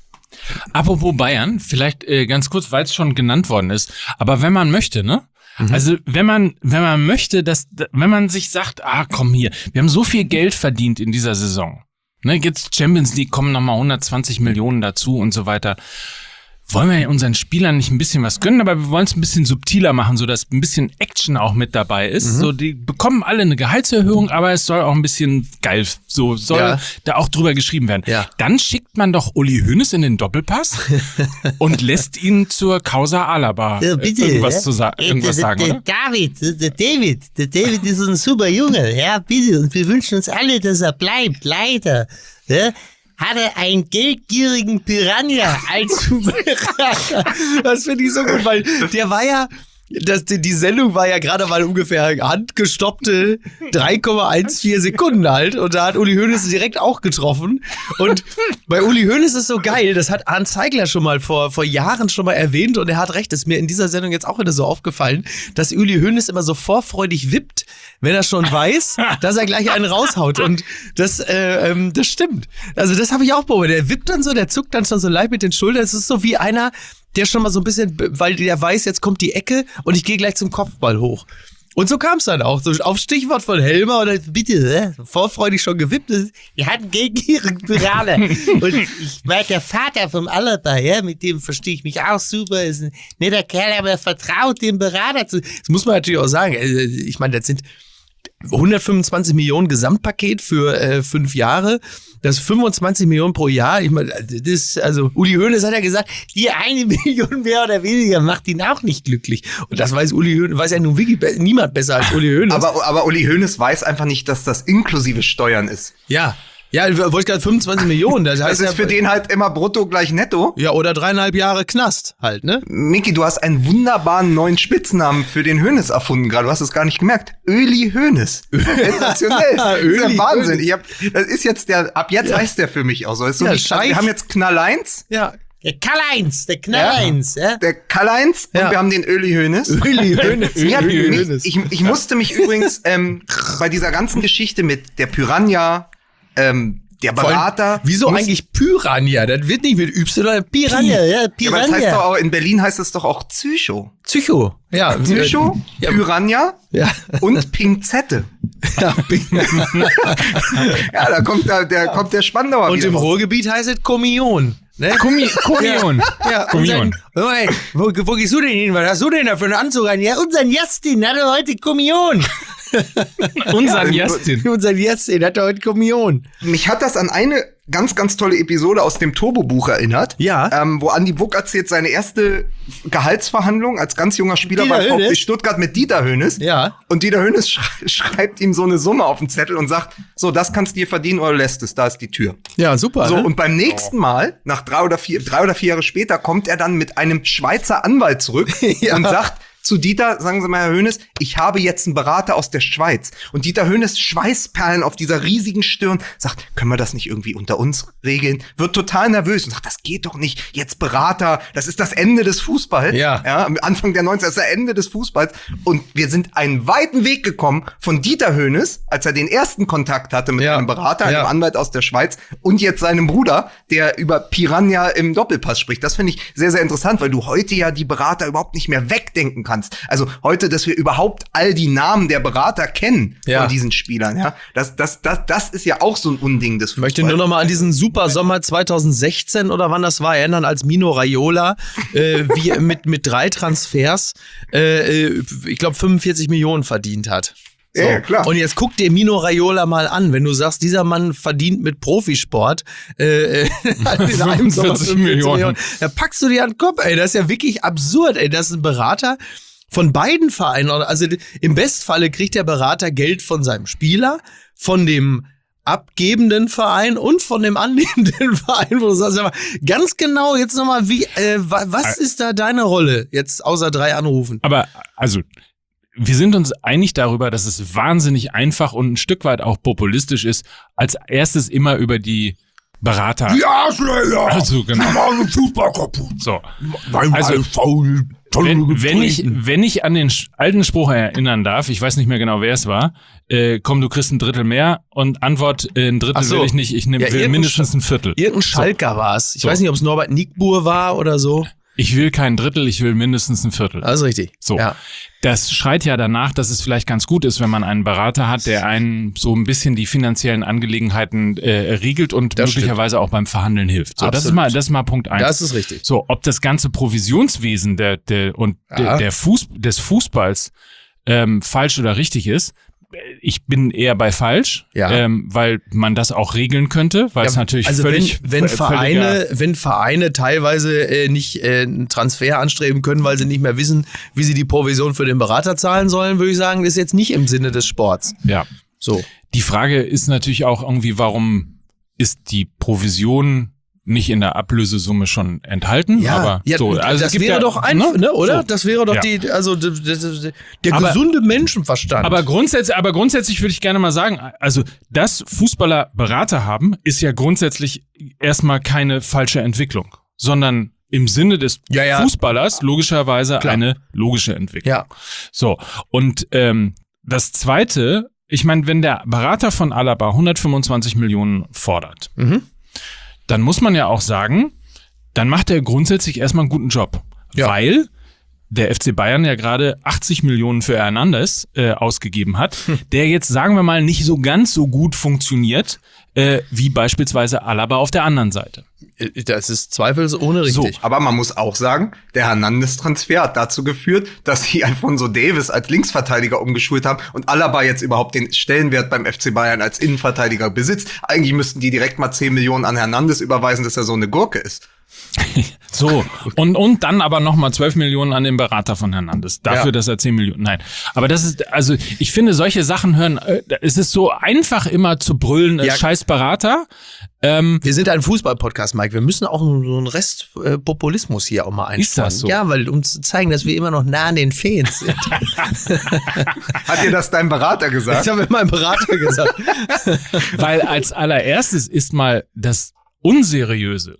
Apropos Bayern, vielleicht äh, ganz kurz, weil es schon genannt worden ist, aber wenn man möchte, ne? Also wenn man wenn man möchte, dass wenn man sich sagt, ah komm hier, wir haben so viel Geld verdient in dieser Saison, ne? Jetzt Champions League kommen noch mal hundertzwanzig Millionen dazu und so weiter. Wollen wir unseren Spielern nicht ein bisschen was gönnen, aber wir wollen es ein bisschen subtiler machen, so dass ein bisschen Action auch mit dabei ist. Mhm. So, die bekommen alle eine Gehaltserhöhung, aber es soll auch ein bisschen geil, so soll Ja. da auch drüber geschrieben werden. Ja. Dann schickt man doch Uli Hoeneß in den Doppelpass und lässt ihn zur Causa Alaba Ja, äh, bitte, irgendwas, ja. zu sa Äh, irgendwas der, sagen, der, oder? der David, der, der David, der David ist ein super Junge, ja, bitte. Und wir wünschen uns alle, dass er bleibt, leider. Ja. Hat er einen geldgierigen Piranha als Berater. Das finde ich so gut, weil der war ja, das, die, die Sendung war ja gerade mal ungefähr handgestoppte drei Komma vierzehn Sekunden alt, und da hat Uli Hoeneß direkt auch getroffen. Und bei Uli Hoeneß ist so geil, das hat Arndt Zeigler schon mal vor, vor Jahren schon mal erwähnt, und er hat recht, ist mir in dieser Sendung jetzt auch wieder so aufgefallen, dass Uli Hoeneß immer so vorfreudig wippt, wenn er schon weiß, dass er gleich einen raushaut. Und das, äh, ähm, das stimmt. Also das habe ich auch beobachtet. Der wippt dann so, der zuckt dann schon so leicht mit den Schultern. Es ist so wie einer, der schon mal so ein bisschen, weil der weiß, jetzt kommt die Ecke und ich gehe gleich zum Kopfball hoch. Und so kam es dann auch, so auf Stichwort von Helmer, oder bitte, äh, vorfreudig schon gewippt. Wir hatten geldgierigen Piranha. Und ich meine, der Vater vom Alaba, ja, mit dem verstehe ich mich auch super, ist ein netter Kerl, aber er vertraut dem Berater zu. Das muss man natürlich auch sagen. Ich meine, das sind hundertfünfundzwanzig Millionen Gesamtpaket für äh, fünf Jahre. Das fünfundzwanzig Millionen pro Jahr. Ich meine, das, also Uli Hoeneß hat ja gesagt, die eine Million mehr oder weniger macht ihn auch nicht glücklich. Und das weiß Uli Hoeneß, weiß ja nun wirklich be- niemand besser als Uli Hoeneß. Aber, aber Uli Hoeneß weiß einfach nicht, dass das inklusive Steuern ist. Ja. Ja, wollte ich gerade fünfundzwanzig Millionen. Das heißt Das ist ja, für den halt immer brutto gleich netto. ja, oder dreieinhalb Jahre Knast halt, ne? Miki, du hast einen wunderbaren neuen Spitznamen für den Hoeneß erfunden gerade. Du hast es gar nicht gemerkt. Öli Hoeneß. Sensationell. Das ist ja Wahnsinn. Ich hab, das ist jetzt der, ab jetzt Ja. heißt der für mich auch so. Das ist so Ja, wie, also Scheich. wir haben jetzt Knall eins, Ja. Der Karl-Heinz, der Knall-Heinz, ja. der Karl eins Ja. und wir haben den Öli Hoeneß. Uli Hoeneß. Mir hat Uli mich, Hoeneß. ich, ich musste mich übrigens ähm, bei dieser ganzen Geschichte mit der Piranha, ähm, der Vor allem, Berater. Wieso muss- eigentlich Piranha? Das wird nicht mit Y, sondern Piranha, Pi. ja, Ja, aber das heißt doch Piranha. auch, in Berlin heißt es doch auch Psycho. Psycho. Ja. Psycho, Ja. Piranha Ja. und Pinzette. Ja. Ja, da kommt da, der kommt der Spandauer Und wieder im raus. Ruhrgebiet heißt es Kommunion. Ne? Kommi- Kommunion. Ja, Kommunion. Unser, hey, wo, wo gehst du denn hin? Was hast du denn da für einen Anzug an? Ja, Ja, unser Justin hatte heute Kommunion. Unser Ja, Justin. unser Justin hat heute Kommunion. Mich hat das an eine ganz, ganz tolle Episode aus dem Turbo-Buch erinnert. Ja. Ähm, wo Andi Buck erzählt seine erste Gehaltsverhandlung als ganz junger Spieler Dieter bei VfB Hoeneß. Stuttgart mit Dieter Hoeneß. Ja. Und Dieter Hoeneß sch- schreibt ihm so eine Summe auf den Zettel und sagt, so, das kannst du dir verdienen oder lässt es, da ist die Tür. Ja, super. So, ne? und beim nächsten Mal, nach drei oder vier, drei oder vier Jahre später, kommt er dann mit einem Schweizer Anwalt zurück Ja. und sagt zu Dieter, sagen Sie mal, Herr Hoeneß, ich habe jetzt einen Berater aus der Schweiz. Und Dieter Hoeneß, Schweißperlen auf dieser riesigen Stirn, sagt, können wir das nicht irgendwie unter uns regeln? Wird total nervös und sagt, das geht doch nicht. Jetzt Berater, das ist das Ende des Fußballs. Ja. ja am Anfang der neunziger, das ist das Ende des Fußballs. Und wir sind einen weiten Weg gekommen von Dieter Hoeneß, als er den ersten Kontakt hatte mit Ja. einem Berater, Ja. einem Anwalt aus der Schweiz und jetzt seinem Bruder, der über Piranha im Doppelpass spricht. Das finde ich sehr, sehr interessant, weil du heute ja die Berater überhaupt nicht mehr wegdenken kannst. Also heute, dass wir überhaupt all die Namen der Berater kennen Ja. von diesen Spielern, ja, das, das, das, das ist ja auch so ein Unding des Ich möchte Fußballs. nur noch mal an diesen Super Sommer zweitausendsechzehn oder wann das war erinnern, als Mino Raiola äh, wie mit mit drei Transfers äh, äh, ich glaube fünfundvierzig Millionen verdient hat. So. Ja, ja, klar. Und jetzt guck dir Mino Raiola mal an, wenn du sagst, dieser Mann verdient mit Profisport äh, äh, in einem Sommer fünfundvierzig Millionen. Da packst du dir an den Kopf, ey, das ist ja wirklich absurd, ey, das ist ein Berater von beiden Vereinen, also im Bestfalle kriegt der Berater Geld von seinem Spieler, von dem abgebenden Verein und von dem annehmenden Verein, wo du sagst, aber ganz genau jetzt nochmal, wie, äh, wa- was ist da deine Rolle jetzt außer drei Anrufen? Aber, also, wir sind uns einig darüber, dass es wahnsinnig einfach und ein Stück weit auch populistisch ist, als erstes immer über die Berater. Ja, Schläger! Also, genau. Machen Fußball kaputt. So. Beim Also, faul, Wenn, wenn ich, wenn ich an den sch- alten Spruch erinnern darf, ich weiß nicht mehr genau, wer es war, äh, komm, du kriegst ein Drittel mehr und Antwort, äh, ein Drittel Ach so. will ich nicht, ich nehm, Ja, will irgendein mindestens ein Viertel. Irgendein Schalker war es. Ich So. weiß nicht, ob es Norbert Nickbuhr war oder so. Ich will kein Drittel, ich will mindestens ein Viertel. Also richtig. So. Ja. Das schreit ja danach, dass es vielleicht ganz gut ist, wenn man einen Berater hat, der einen so ein bisschen die finanziellen Angelegenheiten äh, regelt und Das möglicherweise auch beim Verhandeln hilft. So, das ist Absolut. mal, das ist mal Punkt eins. Das ist richtig. So, ob das ganze Provisionswesen der, der und Ja. der, der Fuß, des Fußballs ähm, falsch oder richtig ist, ich bin eher bei falsch, Ja. ähm, weil man das auch regeln könnte, weil es Ja, natürlich also völlig wenn, wenn völliger- Vereine, wenn Vereine teilweise äh, nicht äh, einen Transfer anstreben können, weil sie nicht mehr wissen, wie sie die Provision für den Berater zahlen sollen, würde ich sagen, das ist jetzt nicht im Sinne des Sports. ja. So. Die Frage ist natürlich auch irgendwie, warum ist die Provision nicht in der Ablösesumme schon enthalten? aber ja, so, also das es gibt wäre ja, doch einfach, ne, oder? So. Das wäre doch Ja. die, also d- d- d- der Aber- gesunde Menschenverstand. Aber grundsätzlich, aber grundsätzlich würde ich gerne mal sagen, also dass Fußballer Berater haben, ist ja grundsätzlich erstmal keine falsche Entwicklung, sondern im Sinne des Ja, ja. Fußballers logischerweise Klar. eine logische Entwicklung. ja, So, und ähm, das Zweite, ich meine, wenn der Berater von Alaba hundertfünfundzwanzig Millionen fordert, Mhm. dann muss man ja auch sagen, dann macht er grundsätzlich erstmal einen guten Job. Ja. Weil der F C Bayern ja gerade achtzig Millionen für Hernandez äh, ausgegeben hat, Hm. der jetzt, sagen wir mal, nicht so ganz so gut funktioniert, äh, wie beispielsweise Alaba auf der anderen Seite. Das ist zweifelsohne richtig. So, aber man muss auch sagen, der Hernandez-Transfer hat dazu geführt, dass sie Alphonso Davies als Linksverteidiger umgeschult haben und Alaba jetzt überhaupt den Stellenwert beim F C Bayern als Innenverteidiger besitzt. Eigentlich müssten die direkt mal zehn Millionen an Hernandez überweisen, dass er so eine Gurke ist. So, und, und dann aber nochmal zwölf Millionen an den Berater von Hernandez. Dafür, Ja. dass er zehn Millionen, nein. Aber das ist, also ich finde, solche Sachen hören, äh, es ist so einfach immer zu brüllen, äh, Ja. scheiß Berater. Ähm, Wir sind ein Fußball-Podcast, Mike. Wir müssen auch so einen Rest äh, Populismus hier auch mal einstreuen. Ist das so? Ja, weil um zu zeigen, dass wir immer noch nah an den Fans sind. Hat dir das dein Berater gesagt? Das haben wir meinem Berater gesagt. Weil als allererstes ist mal das Unseriöse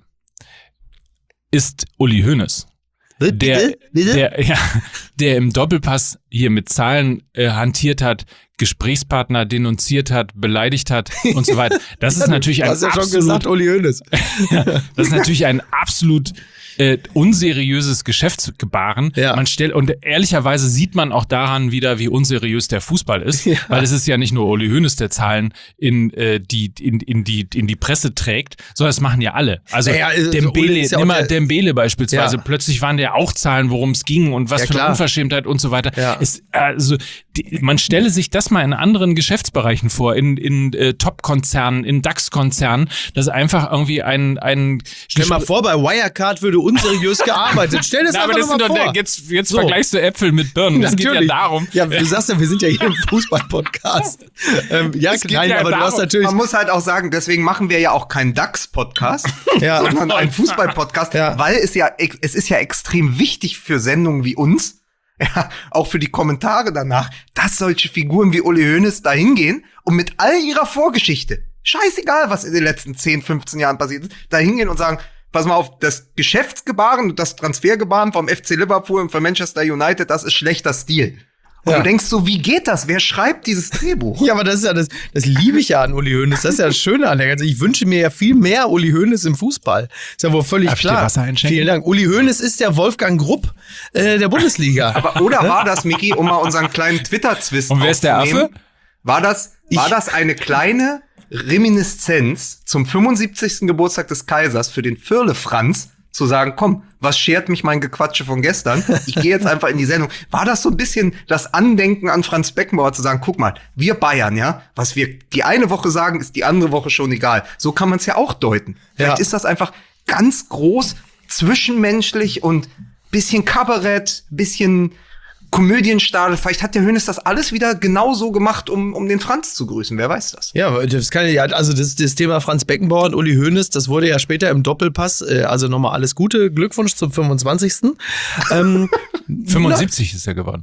ist Uli Hoeneß. Der, Bitte? Bitte? der, ja, der im Doppelpass hier mit Zahlen äh, hantiert hat, Gesprächspartner denunziert hat, beleidigt hat und so weiter. Das ist natürlich Du ein hast ja schon absolut, gesagt, Uli Hoeneß. das ist natürlich ein absolut äh, unseriöses Geschäftsgebaren. Ja. Man stellt, und ehrlicherweise sieht man auch daran wieder, wie unseriös der Fußball ist, Ja. weil es ist ja nicht nur Uli Hoeneß, der Zahlen in, äh, die, in, in, die, in die Presse trägt, sondern das machen ja alle. Also Ja, ja, also Uli Dembele, ist ja auch nimm mal der- Dembele beispielsweise, Ja. plötzlich waren ja auch Zahlen, worum es ging und was Ja, für eine klar. Unverschämtheit und so weiter. Ja. Es, also die, man stelle sich das mal in anderen Geschäftsbereichen vor, in, in äh, Top-Konzernen, in DAX-Konzernen, dass einfach irgendwie ein, ein Stell mal vor, bei Wirecard würde unseriös gearbeitet. Stell das Na, aber einfach das mal sind doch, vor. jetzt, jetzt So. vergleichst du Äpfel mit Birnen. Es geht ja Natürlich. darum. Ja, du sagst ja, wir sind ja hier im Fußball-Podcast. ähm, ja, Es geht nein, ja aber du hast darum. natürlich. Man muss halt auch sagen, deswegen machen wir ja auch keinen DAX-Podcast, Ja. sondern einen Fußball-Podcast, Ja. weil es ja, es ist ja extrem wichtig für Sendungen wie uns, ja, auch für die Kommentare danach, dass solche Figuren wie Uli Hoeneß da hingehen und mit all ihrer Vorgeschichte, scheißegal, was in den letzten zehn, fünfzehn Jahren passiert ist, da hingehen und sagen, pass mal auf, das Geschäftsgebaren und das Transfergebaren vom F C Liverpool und von Manchester United, das ist schlechter Stil. Und Ja. du denkst so, wie geht das? Wer schreibt dieses Drehbuch? Ja, aber das ist ja das, das liebe ich ja an Uli Hoeneß. Das ist ja das Schöne an der ganzen. Ich wünsche mir ja viel mehr Uli Hoeneß im Fußball. Ist ja wohl völlig Darf ich dir klar. Wasser einschenken? Vielen Dank. Uli Hoeneß ist der Wolfgang Grupp äh, der Bundesliga. Aber oder war das, Miki, um mal unseren kleinen Twitter-Zwist Und wer ist der aufzunehmen, Affe? War das, war Ich- das eine kleine Reminiszenz zum fünfundsiebzigsten Geburtstag des Kaisers für den Firle-Franz, zu sagen, komm, was schert mich mein Gequatsche von gestern? Ich gehe jetzt einfach in die Sendung. War das so ein bisschen das Andenken an Franz Beckenbauer zu sagen, guck mal, wir Bayern, ja, was wir die eine Woche sagen, ist die andere Woche schon egal. So kann man es ja auch deuten. Vielleicht Ja. ist das einfach ganz groß, zwischenmenschlich und bisschen Kabarett, bisschen Komödienstadel. Vielleicht hat der Hoeneß das alles wieder genau so gemacht, um, um den Franz zu grüßen. Wer weiß das? Ja, das kann ja, also das, das Thema Franz Beckenbauer und Uli Hoeneß, das wurde ja später im Doppelpass, äh, also nochmal alles Gute, Glückwunsch zum fünfundzwanzigsten ähm, fünfundsiebzig ist er geworden.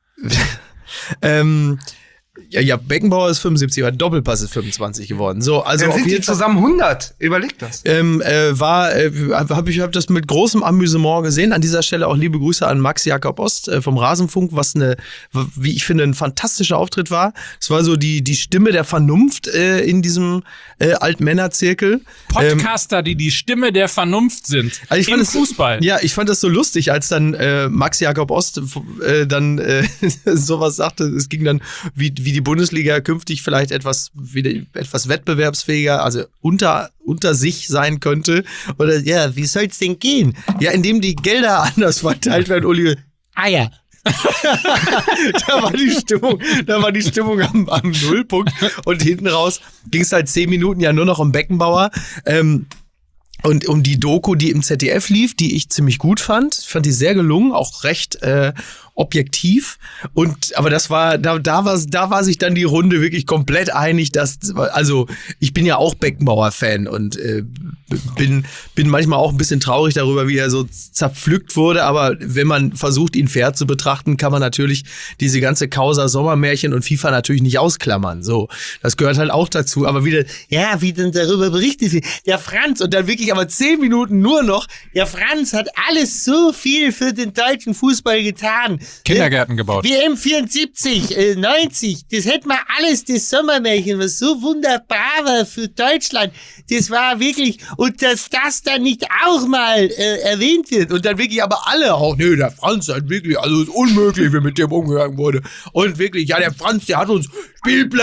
ähm, ja, ja, Beckenbauer ist fünfundsiebzig, aber Doppelpass ist fünfundzwanzig geworden. So, also Dann auf sind die jeden Fall. zusammen hundert. Überleg das. Ähm, äh, war, äh, habe ich hab das mit großem Amüsement gesehen. An dieser Stelle auch liebe Grüße an Max Jakob Ost äh, vom Rasenfunk, was eine, wie ich finde, ein fantastischer Auftritt war. Es war so die die Stimme der Vernunft äh, in diesem äh, Altmännerzirkel. Ähm, Podcaster, die die Stimme der Vernunft sind. also ich Im fand es, Fußball. Ja, ich fand das so lustig, als dann äh, Max Jakob Ost äh, dann äh, sowas sagte. Es ging dann, wie, wie die Bundesliga künftig vielleicht etwas wieder etwas wettbewerbsfähiger, also unter unter sich sein könnte. Oder ja, wie soll's denn gehen? Ja, indem die Gelder anders verteilt werden, Uli. Ah ja. Da war die Stimmung, da war die Stimmung am, am Nullpunkt und hinten raus ging es halt zehn Minuten ja nur noch um Beckenbauer. Ähm, Und um die Doku, die im Z D F lief, die ich ziemlich gut fand. Ich fand die sehr gelungen, auch recht äh, objektiv. Und aber das war, da, da war da war sich dann die Runde wirklich komplett einig, dass, also ich bin ja auch Beckenbauer-Fan und äh, bin, bin manchmal auch ein bisschen traurig darüber, wie er so zerpflückt wurde. Aber wenn man versucht, ihn fair zu betrachten, kann man natürlich diese ganze Causa Sommermärchen und FIFA natürlich nicht ausklammern. So, das gehört halt auch dazu. Aber wieder, Ja, wie denn darüber berichtet wird. Der Franz, und dann wirklich aber zehn Minuten nur noch, der Franz hat alles so viel für den deutschen Fußball getan. Kindergärten gebaut. W M vierundsiebzig, äh, neunzig, das hätten wir alles, das Sommermärchen, was so wunderbar war für Deutschland. Das war wirklich, und dass das dann nicht auch mal äh, erwähnt wird. Und dann wirklich aber alle, oh nee, der Franz hat wirklich, also ist unmöglich, wie mit dem umgegangen wurde. Und wirklich, ja, der Franz, der hat uns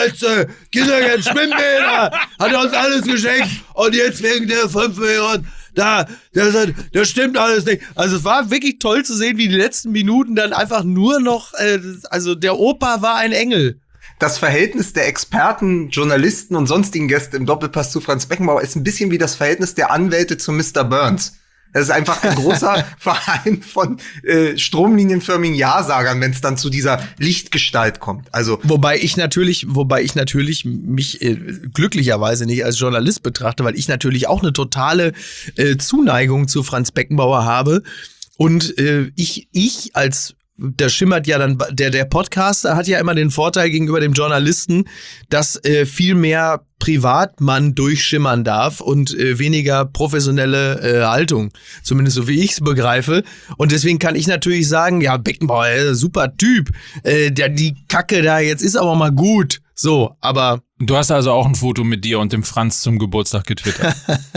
Spielplätze, Kindergärten, Schwimmbäder, hat uns alles geschenkt. Und jetzt wegen der fünf Millionen da, das, das stimmt alles nicht. Also es war wirklich toll zu sehen, wie die letzten Minuten dann einfach nur noch, äh, also der Opa war ein Engel. Das Verhältnis der Experten, Journalisten und sonstigen Gäste im Doppelpass zu Franz Beckenbauer ist ein bisschen wie das Verhältnis der Anwälte zu Mister Burns. Das ist einfach ein großer Verein von äh, stromlinienförmigen Ja-Sagern, wenn es dann zu dieser Lichtgestalt kommt. Also wobei ich natürlich, wobei ich natürlich mich äh, glücklicherweise nicht als Journalist betrachte, weil ich natürlich auch eine totale äh, Zuneigung zu Franz Beckenbauer habe und äh, ich ich als da schimmert ja dann, der, der Podcaster hat ja immer den Vorteil gegenüber dem Journalisten, dass äh, viel mehr privat man durchschimmern darf und äh, weniger professionelle äh, Haltung. Zumindest so wie ich es begreife. Und deswegen kann ich natürlich sagen, ja, Beckenbauer, äh, super Typ. Äh, der, die Kacke da jetzt ist aber mal gut. So, aber du hast also auch ein Foto mit dir und dem Franz zum Geburtstag getwittert.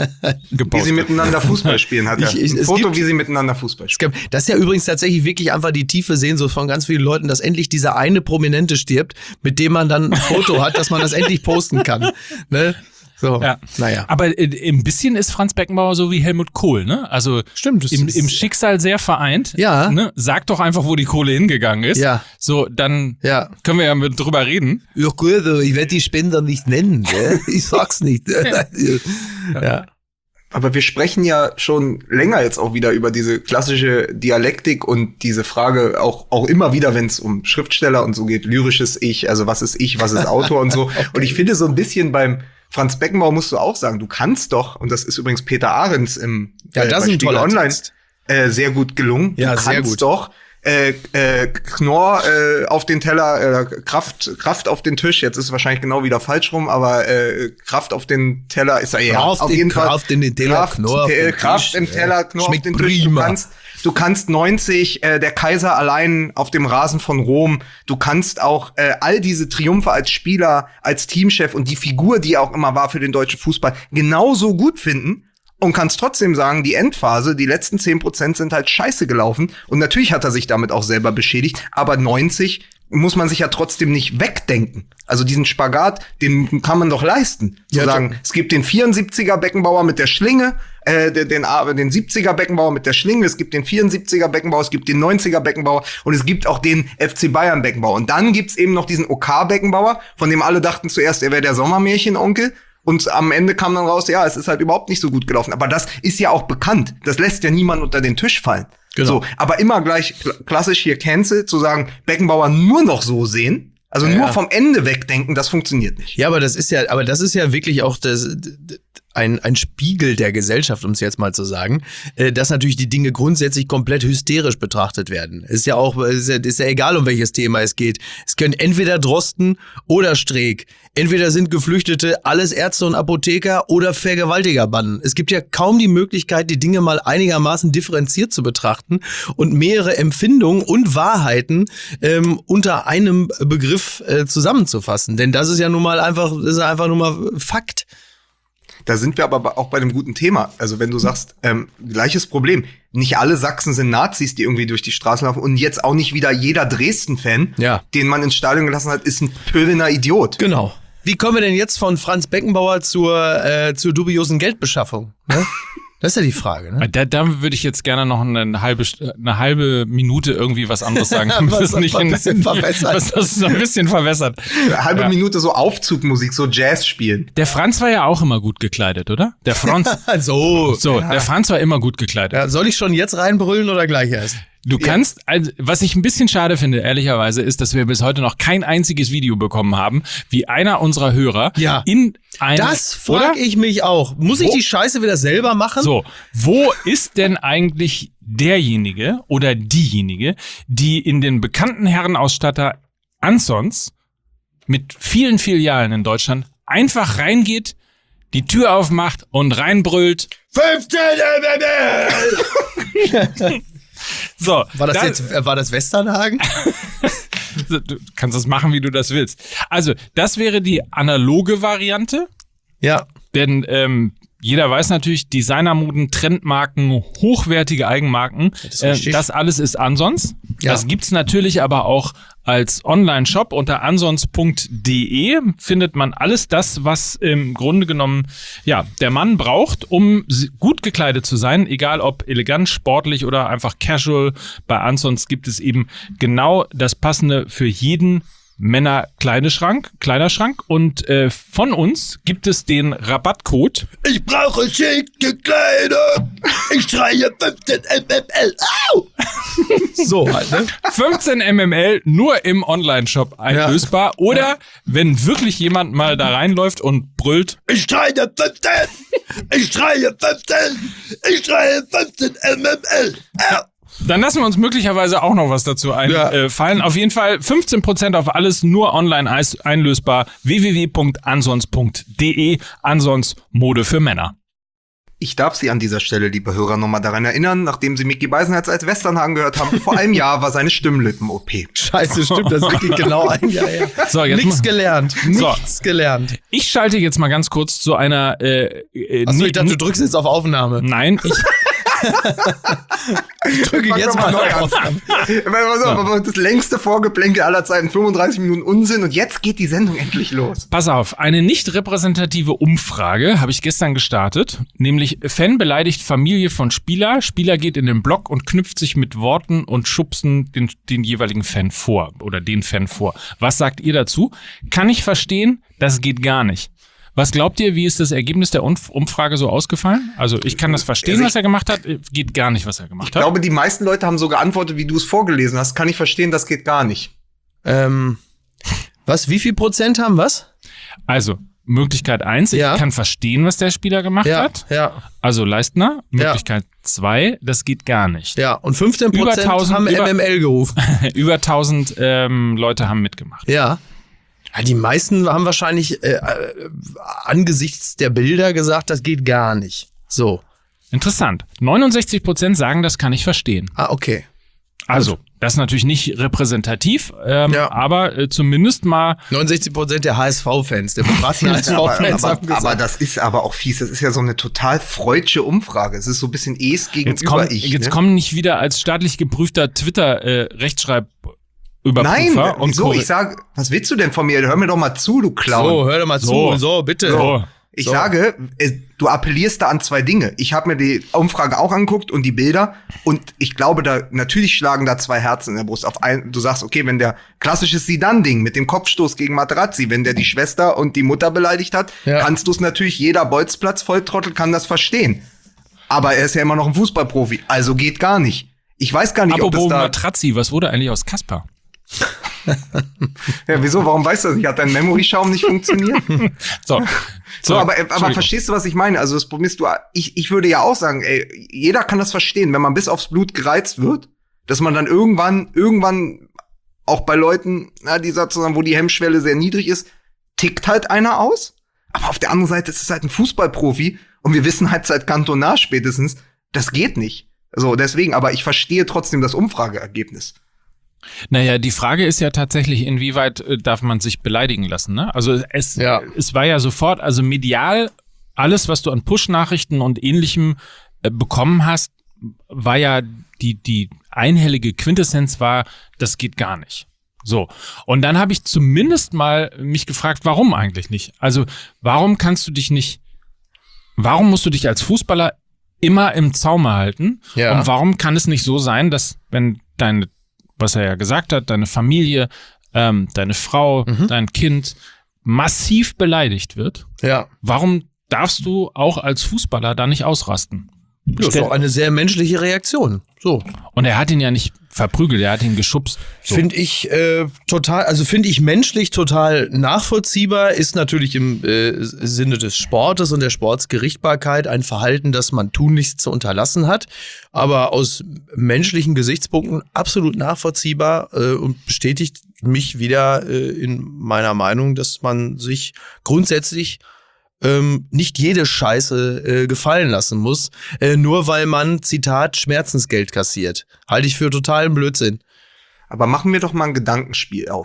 Wie sie miteinander Fußball spielen, hat er. Ich, ich, ein Foto, gibt, wie sie miteinander Fußball spielen. Gibt, das ist ja übrigens tatsächlich wirklich einfach die tiefe Sehnsucht von ganz vielen Leuten, dass endlich dieser eine Prominente stirbt, mit dem man dann ein Foto hat, dass man das endlich posten kann. Ne? So, ja. Naja. Aber äh, ein bisschen ist Franz Beckenbauer so wie Helmut Kohl, ne? Also stimmt, das im, ist, im Schicksal sehr vereint. Ja. Ne? Sag doch einfach, wo die Kohle hingegangen ist. Ja. So, dann ja. können wir ja mit drüber reden. Ja gut, ich werde die Spender nicht nennen, ne? Ich sag's nicht. ja. ja. Aber wir sprechen ja schon länger jetzt auch wieder über diese klassische Dialektik und diese Frage auch auch immer wieder, wenn es um Schriftsteller und so geht, lyrisches Ich, also was ist Ich, was ist Autor und so. Okay. Und ich finde so ein bisschen beim Franz Beckenbauer musst du auch sagen, du kannst doch, und das ist übrigens Peter Ahrens im ja, äh, das bei ist ein Spiegel toller Online Text. Äh, sehr gut gelungen. Ja, du sehr kannst gut. doch Äh, äh, Knorr äh, auf den Teller, äh, Kraft Kraft auf den Tisch. Jetzt ist es wahrscheinlich genau wieder falsch rum, aber äh, Kraft auf den Teller ist ja ja Kraft auf in, jeden Fall. Kraft in den Teller, Kraft, Knorr auf äh, den Kraft Tisch. im Teller, Knorr Schmeckt auf den Tisch. Du prima. kannst, du kannst neunzig, äh, der Kaiser allein auf dem Rasen von Rom. Du kannst auch äh, all diese Triumphe als Spieler, als Teamchef und die Figur, die er auch immer war für den deutschen Fußball, genauso gut finden. Und kannst trotzdem sagen, die Endphase, die letzten zehn Prozent sind halt scheiße gelaufen. Und natürlich hat er sich damit auch selber beschädigt. Aber neunzig muss man sich ja trotzdem nicht wegdenken. Also diesen Spagat, den kann man doch leisten. Zu Ja, sagen, doch. es gibt den vierundsiebziger Beckenbauer mit der Schlinge, äh, den, den, den siebziger Beckenbauer mit der Schlinge, es gibt den vierundsiebziger Beckenbauer, es gibt den neunziger Beckenbauer und es gibt auch den F C Bayern Beckenbauer. Und dann gibt's eben noch diesen OK Beckenbauer, von dem alle dachten zuerst, er wäre der Sommermärchenonkel. Und am Ende kam dann raus, ja, es ist halt überhaupt nicht so gut gelaufen. Aber das ist ja auch bekannt. Das lässt ja niemand unter den Tisch fallen. Genau. So, aber immer gleich kl- klassisch hier Cancel, zu sagen, Beckenbauer nur noch so sehen, also Ja, nur ja. vom Ende wegdenken, das funktioniert nicht. Ja, aber das ist ja, aber das ist ja wirklich auch das, ein, ein Spiegel der Gesellschaft, um es jetzt mal zu sagen, äh, dass natürlich die Dinge grundsätzlich komplett hysterisch betrachtet werden. Ist ja auch, ist ja, ist ja egal, um welches Thema es geht. Es können entweder Drosten oder Streeck. Entweder sind Geflüchtete alles Ärzte und Apotheker oder Vergewaltigerbanden. Es gibt ja kaum die Möglichkeit, die Dinge mal einigermaßen differenziert zu betrachten und mehrere Empfindungen und Wahrheiten ähm, unter einem Begriff äh, zusammenzufassen. Denn das ist ja nun mal einfach, das ist einfach nur mal Fakt. Da sind wir aber auch bei einem guten Thema. Also wenn du sagst, ähm, gleiches Problem. Nicht alle Sachsen sind Nazis, die irgendwie durch die Straßen laufen. Und jetzt auch nicht wieder jeder Dresden-Fan, Ja. den man ins Stadion gelassen hat, ist ein pöbener Idiot. Genau. Wie kommen wir denn jetzt von Franz Beckenbauer zur, äh, zur dubiosen Geldbeschaffung? Ne? Das ist ja die Frage. Ne? Da, da würde ich jetzt gerne noch eine halbe, eine halbe Minute irgendwie was anderes sagen. Was das das nicht ein in, bisschen verwässert. was das so ein bisschen verwässert. Eine halbe Ja. Minute so Aufzugmusik, so Jazz spielen. Der Franz war ja auch immer gut gekleidet, oder? Der Franz. so. So, der Franz war immer gut gekleidet. Ja, soll ich schon jetzt reinbrüllen oder gleich erst? Du kannst, also, was ich ein bisschen schade finde, ehrlicherweise, ist, dass wir bis heute noch kein einziges Video bekommen haben, wie einer unserer Hörer Ja. in ein, Das frage ich mich auch. Muss ich Wo? die Scheiße wieder selber machen? So, wo ist denn eigentlich derjenige oder diejenige, die in den bekannten Herrenausstatter Ansons mit vielen Filialen in Deutschland einfach reingeht, die Tür aufmacht und reinbrüllt. fünfzehn So, War das da- jetzt, äh, war das Westernhagen? Du kannst das machen, wie du das willst. Also, das wäre die analoge Variante, Ja. denn ähm, jeder weiß natürlich, Designermoden, Trendmarken, hochwertige Eigenmarken, ist äh, richtig. das alles ist Ansons. Ja. Das gibt's natürlich aber auch als Online-Shop unter ansons punkt de findet man alles das, was im Grunde genommen ja der Mann braucht, um gut gekleidet zu sein, egal ob elegant, sportlich oder einfach casual. Bei Ansons gibt es eben genau das Passende für jeden Männer-Kleiderschrank, Kleiderschrank und äh, von uns gibt es den Rabattcode. Ich brauche schicke Kleider. Ich schreie fünfzehn Milliliter. Au! So halt, ne? fünfzehn Milliliter nur im Online-Shop einlösbar. Ja. Oder ja. wenn wirklich jemand mal da reinläuft und brüllt. Ich schreie fünfzehn. Ich schreie fünfzehn. Ich schreie fünfzehn Milliliter. Dann lassen wir uns möglicherweise auch noch was dazu einfallen. Ja. Auf jeden Fall fünfzehn Prozent auf alles, nur online einlösbar. w w w punkt ansons punkt de. Ansons Mode für Männer. Ich darf Sie an dieser Stelle, liebe Hörer, nochmal daran erinnern, nachdem Sie Micky Beisenherz als Westernhagen gehört haben, vor einem Jahr war seine Stimmlippen-O P. Scheiße, stimmt, das ist wirklich genau ein Jahr her. So, jetzt Nichts gelernt, nichts so. gelernt. Ich schalte jetzt mal ganz kurz zu einer... Äh, äh, Achso, ich dachte, du drückst jetzt auf Aufnahme. Nein, ich... ich drücke jetzt mal auf Aufnahme. Das längste Vorgeplänkel aller Zeiten, fünfunddreißig Minuten Unsinn und jetzt geht die Sendung endlich los. Pass auf, eine nicht repräsentative Umfrage habe ich gestern gestartet, nämlich Fan beleidigt Familie von Spieler, Spieler geht in den Block und knüpft sich mit Worten und schubsen den, den jeweiligen Fan vor oder den Fan vor. Was sagt ihr dazu? Kann ich verstehen, das geht gar nicht. Was glaubt ihr, wie ist das Ergebnis der Umfrage so ausgefallen? Also ich kann das verstehen, was er gemacht hat, geht gar nicht, was er gemacht ich hat. Ich glaube, die meisten Leute haben so geantwortet, wie du es vorgelesen hast. Kann ich verstehen, das geht gar nicht. Ähm, was, wie viel Prozent haben was? Also, Möglichkeit eins, ich ja. kann verstehen, was der Spieler gemacht ja, hat. Ja. Also Leistner. Möglichkeit zwei, ja. das geht gar nicht. Ja, und fünfzehn Prozent haben über, M M L gerufen. Über tausend ähm, Leute haben mitgemacht. Ja. Ja, die meisten haben wahrscheinlich äh, äh, angesichts der Bilder gesagt, das geht gar nicht. So. Interessant. neunundsechzig Prozent sagen, das kann ich verstehen. Ah, okay. Also, das ist natürlich nicht repräsentativ, ähm, ja. aber äh, zumindest mal... neunundsechzig Prozent der H S V-Fans, der befragten H S V-Fans aber, haben gesagt. Aber das ist aber auch fies. Das ist ja so eine total freudsche Umfrage. Es ist so ein bisschen Es gegenüber jetzt komm, ich. Jetzt ne? kommen nicht wieder als staatlich geprüfter Twitter-Rechtschreib... Äh, Nein, und wieso? Ich sage, was willst du denn von mir? Hör mir doch mal zu, du Clown. So, hör doch mal so. zu. So, bitte. So. Ich so. sage, du appellierst da an zwei Dinge. Ich habe mir die Umfrage auch angeguckt und die Bilder und ich glaube, da natürlich schlagen da zwei Herzen in der Brust. Auf ein, du sagst, okay, wenn der klassisches Zidane-Ding mit dem Kopfstoß gegen Materazzi, wenn der die Schwester und die Mutter beleidigt hat, ja. kannst du es natürlich, jeder Bolzplatz-Volltrottel kann das verstehen. Aber er ist ja immer noch ein Fußballprofi, also geht gar nicht. Ich weiß gar nicht, Apropos ob das da... Materazzi, was wurde eigentlich aus Kaspar? Ja, wieso? Warum weißt du das nicht? Hat dein Memory-Schaum nicht funktioniert? so. So, aber, aber verstehst du, was ich meine? Also, das probierst du, ich, ich würde ja auch sagen, ey, jeder kann das verstehen, wenn man bis aufs Blut gereizt wird, dass man dann irgendwann, irgendwann auch bei Leuten, na, die sozusagen, wo die Hemmschwelle sehr niedrig ist, tickt halt einer aus. Aber auf der anderen Seite ist es halt ein Fußballprofi und wir wissen halt seit Cantona spätestens, das geht nicht. So, deswegen, aber ich verstehe trotzdem das Umfrageergebnis. Naja, die Frage ist ja tatsächlich, inwieweit äh, darf man sich beleidigen lassen, ne? Also es, ja. es war ja sofort, also medial, alles, was du an Push-Nachrichten und Ähnlichem äh, bekommen hast, war ja die, die einhellige Quintessenz war, das geht gar nicht. So. Und dann habe ich zumindest mal mich gefragt, warum eigentlich nicht? Also, warum kannst du dich nicht, warum musst du dich als Fußballer immer im Zaum halten? Ja. Und warum kann es nicht so sein, dass wenn deine, was er ja gesagt hat, deine Familie, ähm, deine Frau, mhm. dein Kind massiv beleidigt wird? Ja. Warum darfst du auch als Fußballer da nicht ausrasten? Das ist auch eine sehr menschliche Reaktion. So. Und er hat ihn ja nicht verprügelt, er hat ihn geschubst. So. Finde ich äh, total, also finde ich menschlich total nachvollziehbar, ist natürlich im äh, Sinne des Sportes und der Sportsgerichtbarkeit ein Verhalten, das man tunlichst zu unterlassen hat, aber aus menschlichen Gesichtspunkten absolut nachvollziehbar äh, und bestätigt mich wieder äh, in meiner Meinung, dass man sich grundsätzlich Ähm, nicht jede Scheiße äh, gefallen lassen muss, äh, nur weil man, Zitat, Schmerzensgeld kassiert. Halte ich für totalen Blödsinn. Aber machen wir doch mal ein Gedankenspiel auf.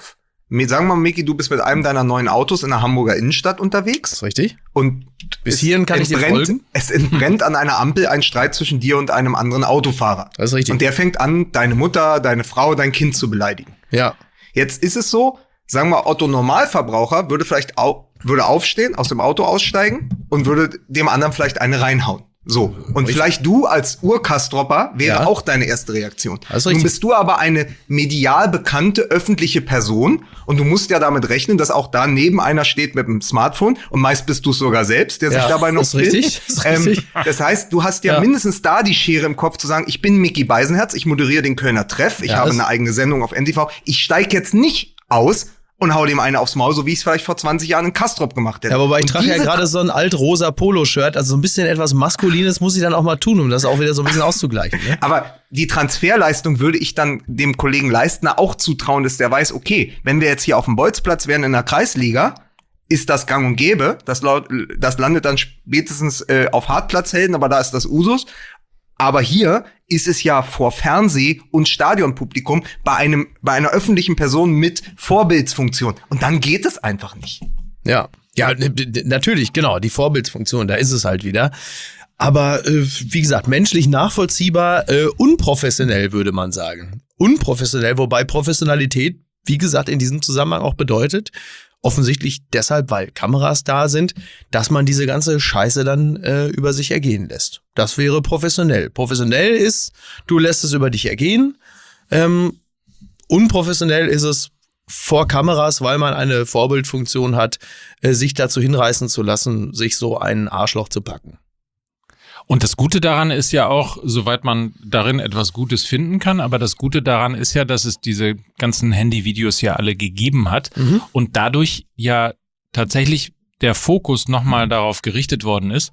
sagen wir mal, Micky, du bist mit einem deiner neuen Autos in der Hamburger Innenstadt unterwegs. Das ist richtig. Und bis hierhin kann ich dir folgen. Es entbrennt an einer Ampel ein Streit zwischen dir und einem anderen Autofahrer. Das ist richtig. Und der fängt an, deine Mutter, deine Frau, dein Kind zu beleidigen. Ja. Jetzt ist es so, sagen wir, Otto Normalverbraucher würde vielleicht au- würde aufstehen, aus dem Auto aussteigen und würde dem anderen vielleicht eine reinhauen. So. Und richtig. Vielleicht du als Urkastropper wäre ja. auch deine erste Reaktion. Nun bist du aber eine medial bekannte öffentliche Person und du musst ja damit rechnen, dass auch da neben einer steht mit dem Smartphone und meist bist du es sogar selbst, der ja, sich dabei noch ist richtig. Ist ähm, richtig. Das heißt, du hast ja, ja mindestens da die Schere im Kopf zu sagen, ich bin Micky Beisenherz, ich moderiere den Kölner Treff, ich ja, habe eine eigene Sendung auf N T V, ich steige jetzt nicht aus und hau dem eine aufs Maul, so wie ich es vielleicht vor zwanzig Jahren in Kastrop gemacht hätte. Ja, wobei ich und trage ja gerade so ein alt-rosa Polo-Shirt, also so ein bisschen etwas Maskulines muss ich dann auch mal tun, um das auch wieder so ein bisschen auszugleichen. Ne? Aber die Transferleistung würde ich dann dem Kollegen Leistner auch zutrauen, dass der weiß, okay, wenn wir jetzt hier auf dem Bolzplatz wären in der Kreisliga, ist das gang und gäbe. Das, das landet dann spätestens äh, auf Hartplatzhelden, aber da ist das Usus. Aber hier ist es ja vor Fernseh- und Stadionpublikum bei einem, bei einer öffentlichen Person mit Vorbildsfunktion. Und dann geht es einfach nicht. Ja, ja, natürlich, genau, die Vorbildsfunktion, da ist es halt wieder. Aber äh, wie gesagt, menschlich nachvollziehbar, äh, unprofessionell würde man sagen. Unprofessionell, wobei Professionalität, wie gesagt, in diesem Zusammenhang auch bedeutet, offensichtlich deshalb, weil Kameras da sind, dass man diese ganze Scheiße dann äh, über sich ergehen lässt. Das wäre professionell. Professionell ist, du lässt es über dich ergehen. Ähm, unprofessionell ist es vor Kameras, weil man eine Vorbildfunktion hat, äh, sich dazu hinreißen zu lassen, sich so einen Arschloch zu packen. Und das Gute daran ist ja auch, soweit man darin etwas Gutes finden kann, aber das Gute daran ist ja, dass es diese ganzen Handyvideos ja alle gegeben hat mhm. und dadurch ja tatsächlich der Fokus nochmal darauf gerichtet worden ist,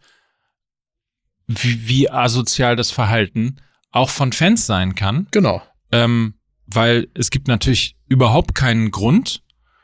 wie, wie asozial das Verhalten auch von Fans sein kann. Genau. Ähm, weil es gibt natürlich überhaupt keinen Grund,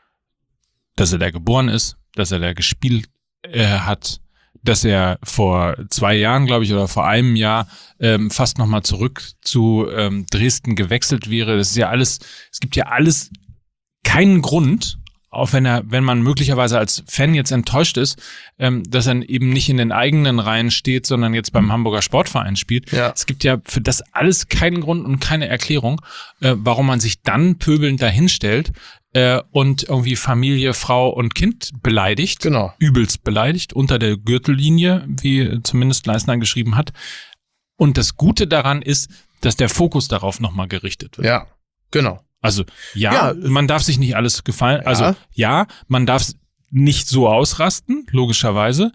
dass er da geboren ist, dass er da gespielt äh, hat, dass er vor zwei Jahren, glaube ich, oder vor einem Jahr ähm, fast nochmal zurück zu ähm, Dresden gewechselt wäre. Das ist ja alles, es gibt ja alles keinen Grund, auch wenn er, wenn man möglicherweise als Fan jetzt enttäuscht ist, ähm, dass er eben nicht in den eigenen Reihen steht, sondern jetzt beim Hamburger Sportverein spielt. Ja. Es gibt ja für das alles keinen Grund und keine Erklärung, äh, warum man sich dann pöbelnd dahinstellt äh, und irgendwie Familie, Frau und Kind beleidigt. Genau. Übelst beleidigt, unter der Gürtellinie, wie zumindest Leistner geschrieben hat. Und das Gute daran ist, dass der Fokus darauf nochmal gerichtet wird. Ja, genau. Also ja, ja, man darf sich nicht alles gefallen. Ja. Also ja, man darf nicht so ausrasten, logischerweise.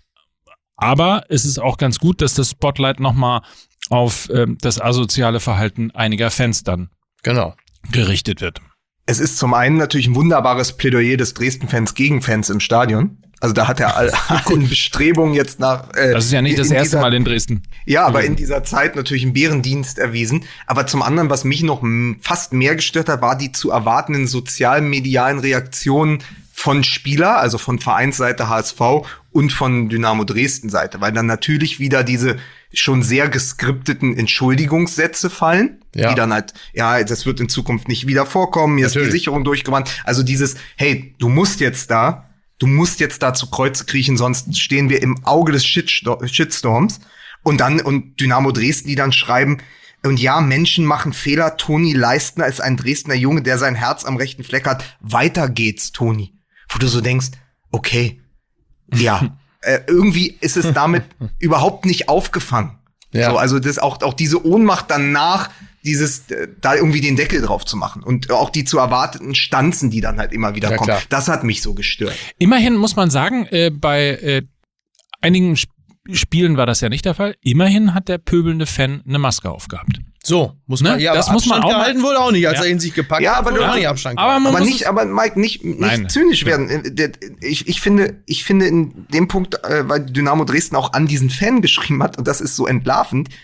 Aber es ist auch ganz gut, dass das Spotlight nochmal auf ähm, das asoziale Verhalten einiger Fans dann genau gerichtet wird. Es ist zum einen natürlich ein wunderbares Plädoyer des Dresden-Fans gegen Fans im Stadion. Also da hat er all, allen Bestrebungen jetzt nach... Äh, das ist ja nicht das erste dieser, Mal in Dresden. Ja, aber in dieser Zeit natürlich einen Bärendienst erwiesen. Aber zum anderen, was mich noch m- fast mehr gestört hat, war die zu erwartenden sozial-medialen Reaktionen von Spieler, also von Vereinsseite H S V und von Dynamo Dresden-Seite. Weil dann natürlich wieder diese schon sehr geskripteten Entschuldigungssätze fallen, ja. die dann halt, ja, das wird in Zukunft nicht wieder vorkommen, mir natürlich. Ist die Sicherung durchgewandt. Also dieses, hey, du musst jetzt da, du musst jetzt da zu Kreuze kriechen, sonst stehen wir im Auge des Shitsto- Shitstorms. Und dann, und Dynamo Dresden, die dann schreiben, und ja, Menschen machen Fehler, Toni Leistner ist ein Dresdner Junge, der sein Herz am rechten Fleck hat. Weiter geht's, Toni. Wo du so denkst, okay, ja, äh, irgendwie ist es damit überhaupt nicht aufgefangen. Ja. So, also das auch, auch diese Ohnmacht danach, dieses, äh, da irgendwie den Deckel drauf zu machen. Und auch die zu erwarteten Stanzen, die dann halt immer wieder ja, kommen. Klar. Das hat mich so gestört. Immerhin muss man sagen, äh, bei äh, einigen Sp- Spielen war das ja nicht der Fall. Immerhin hat der pöbelnde Fan eine Maske aufgehabt. So, muss man, ne? ja, das aber muss man Abstand auch gehalten wohl auch nicht, als ja. er in sich gepackt ja, hat. aber wurde du, auch nicht Abstand aber man aber muss nicht, aber Mike, nicht, nicht Nein. zynisch werden. Ich, ich finde, ich finde in dem Punkt, äh, weil Dynamo Dresden auch an diesen Fan geschrieben hat, und das ist so entlarvend,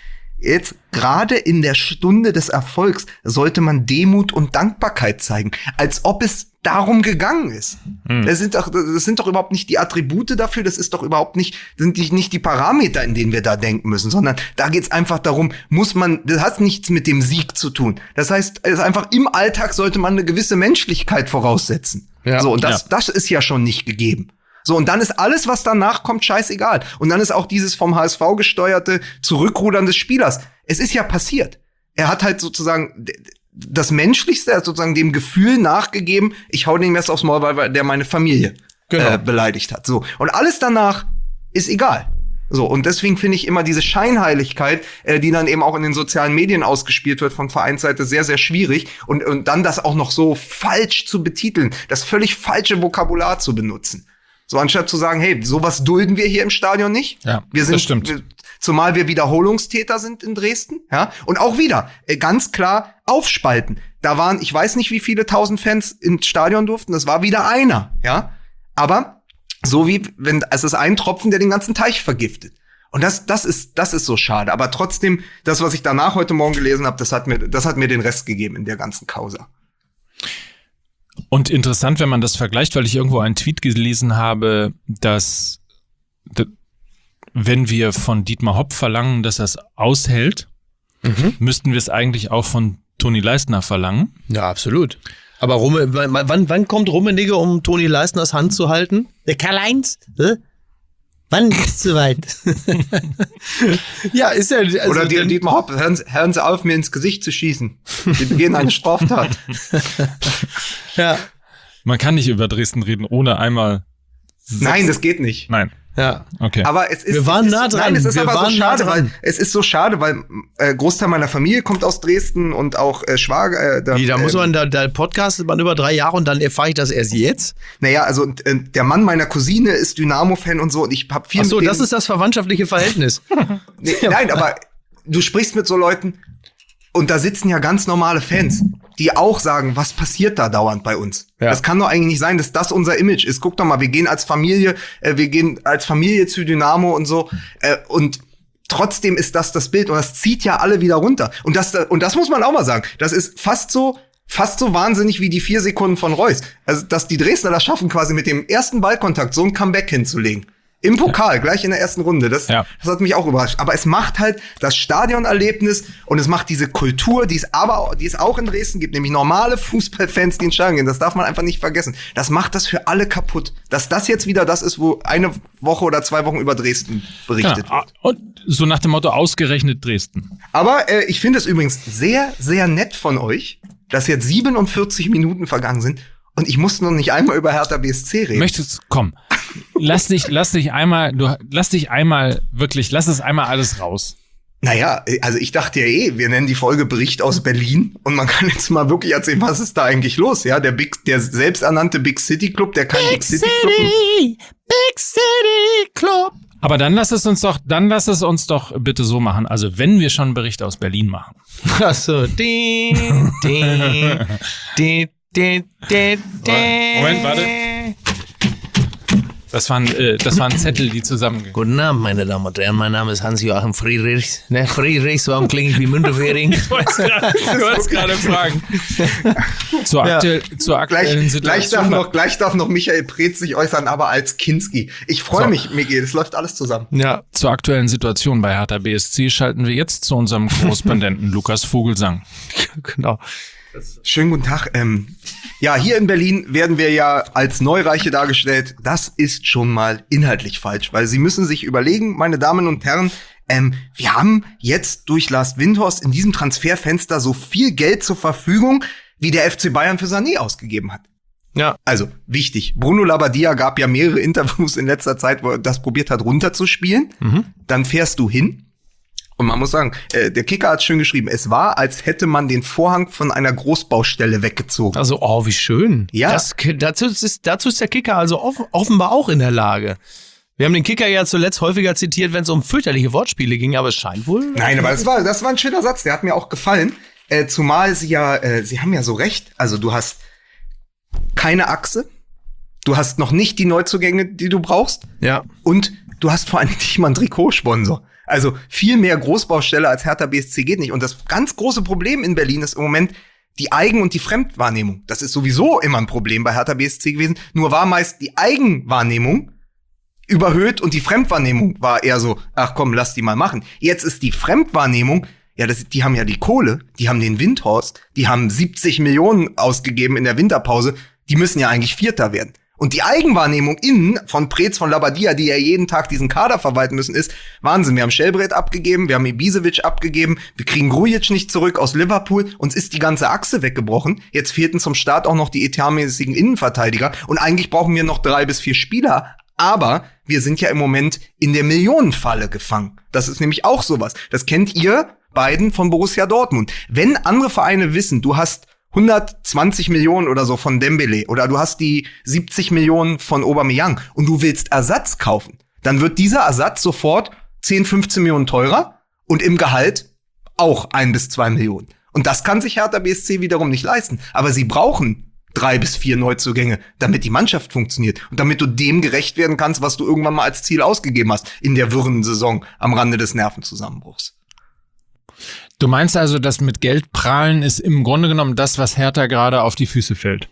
jetzt gerade in der Stunde des Erfolgs sollte man Demut und Dankbarkeit zeigen, als ob es darum gegangen ist. Hm. Das sind doch, das sind doch überhaupt nicht die Attribute dafür, das ist doch überhaupt nicht, sind die, nicht die Parameter, in denen wir da denken müssen, sondern da geht's einfach darum, muss man, das hat nichts mit dem Sieg zu tun. Das heißt, es ist einfach im Alltag sollte man eine gewisse Menschlichkeit voraussetzen. Ja. So, und das, ja. das ist ja schon nicht gegeben. So, und dann ist alles, was danach kommt, scheißegal. Und dann ist auch dieses vom H S V gesteuerte Zurückrudern des Spielers. Es ist ja passiert. Er hat halt sozusagen das Menschlichste, er hat sozusagen dem Gefühl nachgegeben, ich hau den Messer aufs Maul, weil der meine Familie genau. äh, beleidigt hat. So. Und alles danach ist egal. So. Und deswegen finde ich immer diese Scheinheiligkeit, äh, die dann eben auch in den sozialen Medien ausgespielt wird von Vereinsseite, sehr, sehr schwierig. Und, und dann das auch noch so falsch zu betiteln, das völlig falsche Vokabular zu benutzen. So, anstatt zu sagen, hey, sowas dulden wir hier im Stadion nicht. Ja, wir sind, das stimmt. Wir, zumal wir Wiederholungstäter sind in Dresden, ja. Und auch wieder, äh, ganz klar aufspalten. Da waren, ich weiß nicht, wie viele tausend Fans ins Stadion durften, das war wieder einer, ja. Aber so wie, wenn, es ist ein Tropfen, der den ganzen Teich vergiftet. Und das, das ist, das ist so schade. Aber trotzdem, das, was ich danach heute Morgen gelesen habe, das hat mir, das hat mir den Rest gegeben in der ganzen Causa. Und interessant, wenn man das vergleicht, weil ich irgendwo einen Tweet gelesen habe, dass wenn wir von Dietmar Hopp verlangen, dass er es aushält, mhm. müssten wir es eigentlich auch von Toni Leistner verlangen. Ja, absolut. Aber Rumme, wann, wann kommt Rummenigge, um Toni Leistners Hand zu halten? Der Karl-Heinz? Äh? Wann ist es soweit? Ja, ist ja. Also Oder die, Dietmar Hopp, hören, hören Sie auf, mir ins Gesicht zu schießen. Sie begehen eine Straftat. Ja. Man kann nicht über Dresden reden, ohne einmal. Nein, das geht nicht. Nein. Ja, okay. Aber es ist, wir waren es ist, nah dran. Nein, es ist wir aber waren so schade, nah dran. weil es ist so schade, weil äh, Großteil meiner Familie kommt aus Dresden und auch äh, Schwager. Äh, da, Wie, da äh, muss man, da, da podcastet man über drei Jahre und dann erfahre ich das erst jetzt. Naja, also äh, der Mann meiner Cousine ist Dynamo-Fan und so und ich hab viel. Ach so, mit das denen, ist das verwandtschaftliche Verhältnis. nee, nein, aber du sprichst mit so Leuten und da sitzen ja ganz normale Fans, die auch sagen, was passiert da dauernd bei uns? Ja. Das kann doch eigentlich nicht sein, dass das unser Image ist. Guck doch mal, wir gehen als Familie, äh, wir gehen als Familie zu Dynamo und so äh, und trotzdem ist das das Bild und das zieht ja alle wieder runter. Und das, und das muss man auch mal sagen, das ist fast so fast so wahnsinnig wie die vier Sekunden von Reus. Also, dass die Dresdner das schaffen, quasi mit dem ersten Ballkontakt so ein Comeback hinzulegen. Im Pokal, gleich in der ersten Runde. Das, ja. das hat mich auch überrascht. Aber es macht halt das Stadionerlebnis und es macht diese Kultur, die es aber, die es auch in Dresden gibt, nämlich normale Fußballfans, die ins Stadion gehen. Das darf man einfach nicht vergessen. Das macht das für alle kaputt. Dass das jetzt wieder das ist, wo eine Woche oder zwei Wochen über Dresden berichtet ja, wird. Und so nach dem Motto ausgerechnet Dresden. Aber äh, ich finde es übrigens sehr, sehr nett von euch, dass jetzt siebenundvierzig Minuten vergangen sind und ich musste noch nicht einmal über Hertha B S C reden. Möchtest, komm. Lass dich, lass dich einmal, du, lass dich einmal wirklich, lass es einmal alles raus. Naja, also ich dachte ja eh, wir nennen die Folge Bericht aus Berlin und man kann jetzt mal wirklich erzählen, was ist da eigentlich los, ja? Der Big, der selbsternannte Big City Club, der kein Big, Big City Club ist. Big City Club. Aber dann lass es uns doch, dann lass es uns doch bitte so machen. Also wenn wir schon einen Bericht aus Berlin machen. Ach so. Die, die, die, die, die, die. Moment, warte. Das waren, äh, das waren Zettel, die zusammengehen. Guten Abend, meine Damen und Herren. Mein Name ist Hans-Joachim Friedrichs. Ne, Friedrichs, warum klinge ich wie Müntefering? Ich wollte gerade fragen. Zur, aktuell, ja. zur aktuellen gleich, Situation. Gleich darf, noch, gleich darf noch Michael Preetz sich äußern, aber als Kinski. Ich freue so. mich, Miguel. Das läuft alles zusammen. Ja. Zur aktuellen Situation bei Hertha B S C schalten wir jetzt zu unserem Korrespondenten Lukas Vogelsang. Genau. Schönen guten Tag. Ähm, ja, hier in Berlin werden wir ja als Neureiche dargestellt. Das ist schon mal inhaltlich falsch, weil Sie müssen sich überlegen, meine Damen und Herren, ähm, wir haben jetzt durch Lars Windhorst in diesem Transferfenster so viel Geld zur Verfügung, wie der F C Bayern für Sané ausgegeben hat. Ja. Also, wichtig. Bruno Labbadia gab ja mehrere Interviews in letzter Zeit, wo er das probiert hat runterzuspielen. Mhm. Dann fährst du hin. Und man muss sagen, äh, der Kicker hat schön geschrieben, es war, als hätte man den Vorhang von einer Großbaustelle weggezogen. Also, oh, wie schön. Ja. Das, dazu, ist, dazu ist der Kicker also off- offenbar auch in der Lage. Wir haben den Kicker ja zuletzt häufiger zitiert, wenn es um fürchterliche Wortspiele ging, aber es scheint wohl... Nein, aber das war, das war ein schöner Satz, der hat mir auch gefallen. Äh, zumal sie ja, äh, sie haben ja so recht, also du hast keine Achse, du hast noch nicht die Neuzugänge, die du brauchst. Ja. Und du hast vor allem nicht mal einen Trikotsponsor. Also viel mehr Großbaustelle als Hertha B S C geht nicht. Und das ganz große Problem in Berlin ist im Moment die Eigen- und die Fremdwahrnehmung. Das ist sowieso immer ein Problem bei Hertha B S C gewesen. Nur war meist die Eigenwahrnehmung überhöht und die Fremdwahrnehmung war eher so, ach komm, lass die mal machen. Jetzt ist die Fremdwahrnehmung, ja, das, die haben ja die Kohle, die haben den Windhorst, die haben siebzig Millionen ausgegeben in der Winterpause, die müssen ja eigentlich Vierter werden. Und die Eigenwahrnehmung innen von Preetz, von Labadia, die ja jeden Tag diesen Kader verwalten müssen, ist Wahnsinn. Wir haben Shelbrett abgegeben, wir haben Ibisevic abgegeben, wir kriegen Grujic nicht zurück aus Liverpool, uns ist die ganze Achse weggebrochen. Jetzt fehlten zum Start auch noch die etatmäßigen Innenverteidiger und eigentlich brauchen wir noch drei bis vier Spieler, aber wir sind ja im Moment in der Millionenfalle gefangen. Das ist nämlich auch sowas. Das kennt ihr beiden von Borussia Dortmund. Wenn andere Vereine wissen, du hast hundertzwanzig Millionen oder so von Dembele oder du hast die siebzig Millionen von Aubameyang und du willst Ersatz kaufen, dann wird dieser Ersatz sofort zehn, fünfzehn Millionen teurer und im Gehalt auch ein bis zwei Millionen. Und das kann sich Hertha B S C wiederum nicht leisten. Aber sie brauchen drei bis vier Neuzugänge, damit die Mannschaft funktioniert und damit du dem gerecht werden kannst, was du irgendwann mal als Ziel ausgegeben hast in der wirren Saison am Rande des Nervenzusammenbruchs. Du meinst also, dass mit Geld prahlen ist im Grunde genommen das, was Hertha gerade auf die Füße fällt?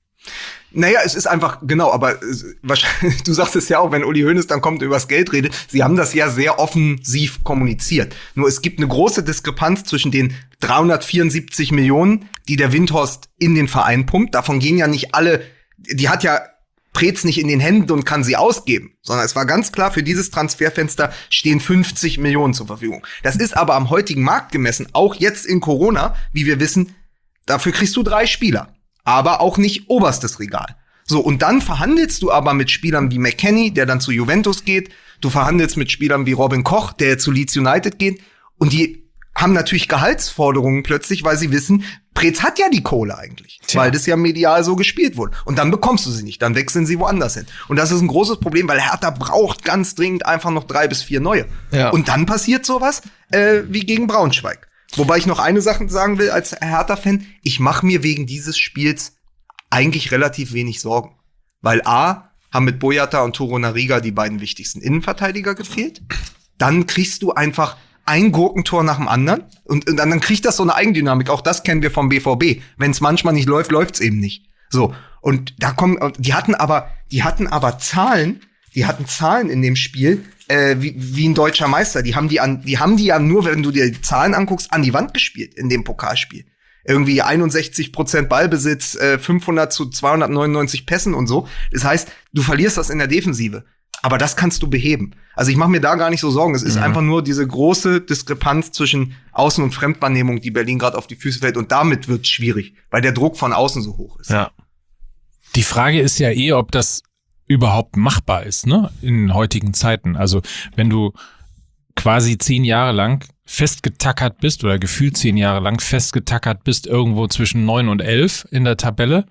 Naja, es ist einfach, genau, aber äh, wahrscheinlich, du sagst es ja auch, wenn Uli Hoeneß dann kommt und übers Geld redet, sie haben das ja sehr offensiv kommuniziert. Nur es gibt eine große Diskrepanz zwischen den dreihundertvierundsiebzig Millionen, die der Windhorst in den Verein pumpt. Davon gehen ja nicht alle, die hat ja Preetz nicht in den Händen und kann sie ausgeben, sondern es war ganz klar, für dieses Transferfenster stehen fünfzig Millionen zur Verfügung. Das ist aber am heutigen Markt gemessen, auch jetzt in Corona, wie wir wissen, dafür kriegst du drei Spieler, aber auch nicht oberstes Regal. So, und dann verhandelst du aber mit Spielern wie McKennie, der dann zu Juventus geht, du verhandelst mit Spielern wie Robin Koch, der zu Leeds United geht, und die haben natürlich Gehaltsforderungen plötzlich, weil sie wissen, Preetz hat ja die Kohle eigentlich, Tja. weil das ja medial so gespielt wurde. Und dann bekommst du sie nicht, dann wechseln sie woanders hin. Und das ist ein großes Problem, weil Hertha braucht ganz dringend einfach noch drei bis vier neue. Ja. Und dann passiert sowas äh, wie gegen Braunschweig. Wobei ich noch eine Sache sagen will als Hertha-Fan, ich mache mir wegen dieses Spiels eigentlich relativ wenig Sorgen. Weil A, haben mit Boyata und Toro Nariga die beiden wichtigsten Innenverteidiger gefehlt. Dann kriegst du einfach ein Gurkentor nach dem anderen und, und dann kriegt das so eine Eigendynamik. Auch das kennen wir vom B V B. Wenn es manchmal nicht läuft, läuft's eben nicht. So, und da kommen, die hatten aber, die hatten aber Zahlen, die hatten Zahlen in dem Spiel, äh, wie, wie ein deutscher Meister. Die haben die an, die haben die ja nur, wenn du dir die Zahlen anguckst, an die Wand gespielt in dem Pokalspiel. Irgendwie einundsechzig Prozent Ballbesitz, äh, fünfhundert zu zweihundertneunundneunzig Pässen und so. Das heißt, du verlierst das in der Defensive. Aber das kannst du beheben. Also ich mache mir da gar nicht so Sorgen. Es ist mhm. einfach nur diese große Diskrepanz zwischen Außen- und Fremdwahrnehmung, die Berlin gerade auf die Füße fällt. Und damit wird es schwierig, weil der Druck von außen so hoch ist. Ja. Die Frage ist ja eh, ob das überhaupt machbar ist, ne? In heutigen Zeiten. Also wenn du quasi zehn Jahre lang festgetackert bist oder gefühlt zehn Jahre lang festgetackert bist, irgendwo zwischen neun und elf in der Tabelle,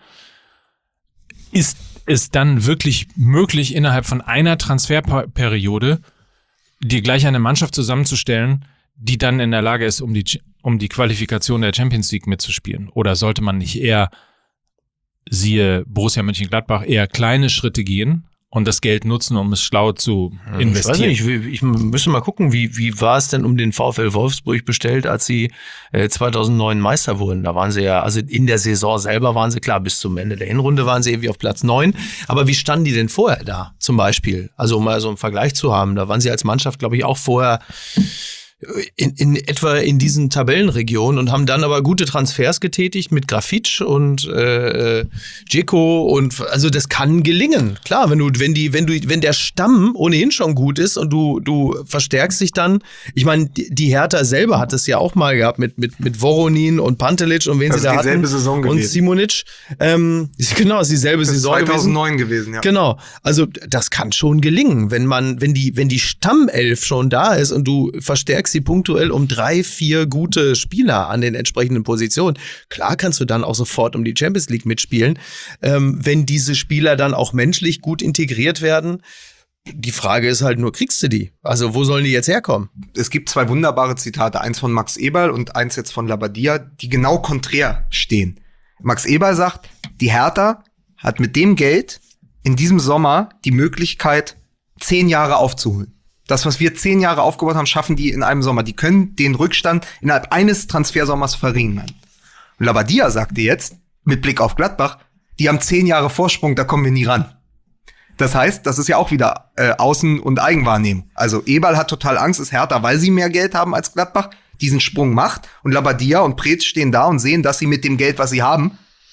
ist es dann wirklich möglich, innerhalb von einer Transferperiode dir gleich eine Mannschaft zusammenzustellen, die dann in der Lage ist, um die, um die Qualifikation der Champions League mitzuspielen? Oder sollte man nicht eher, siehe Borussia Mönchengladbach, eher kleine Schritte gehen und das Geld nutzen, um es schlau zu investieren? Ich weiß nicht, ich, ich müsste mal gucken, wie, wie war es denn um den VfL Wolfsburg bestellt, als sie äh, zweitausendneun Meister wurden? Da waren sie ja, also in der Saison selber waren sie klar, bis zum Ende der Hinrunde waren sie irgendwie auf Platz neun. Aber wie standen die denn vorher da, zum Beispiel? Also um mal so einen Vergleich zu haben, da waren sie als Mannschaft, glaube ich, auch vorher in, in etwa in diesen Tabellenregionen und haben dann aber gute Transfers getätigt mit Grafitsch und äh, Dzeko und also das kann gelingen. Klar, wenn du wenn die wenn du wenn der Stamm ohnehin schon gut ist und du du verstärkst dich dann. Ich meine, die, die Hertha selber hat es ja auch mal gehabt mit mit mit Voronin und Pantelic und wen das sie da hatten Saison und Simonic. Ähm, genau, ist dieselbe das Saison zweitausendneun gewesen. gewesen, ja. Genau. Also das kann schon gelingen, wenn man wenn die wenn die Stammelf schon da ist und du verstärkst sie punktuell um drei, vier gute Spieler an den entsprechenden Positionen. Klar kannst du dann auch sofort um die Champions League mitspielen, ähm, wenn diese Spieler dann auch menschlich gut integriert werden. Die Frage ist halt nur, kriegst du die? Also wo sollen die jetzt herkommen? Es gibt zwei wunderbare Zitate, eins von Max Eberl und eins jetzt von Labadia, die genau konträr stehen. Max Eberl sagt, die Hertha hat mit dem Geld in diesem Sommer die Möglichkeit, zehn Jahre aufzuholen. Das, was wir zehn Jahre aufgebaut haben, schaffen die in einem Sommer. Die können den Rückstand innerhalb eines Transfersommers verringern. Und Labadia sagte jetzt, mit Blick auf Gladbach, die haben zehn Jahre Vorsprung, da kommen wir nie ran. Das heißt, das ist ja auch wieder äh, Außen- und Eigenwahrnehmung. Also Eberl hat total Angst, ist Hertha, weil sie mehr Geld haben als Gladbach, diesen Sprung macht. Und Labadia und Preetz stehen da und sehen, dass sie mit dem Geld, was sie haben,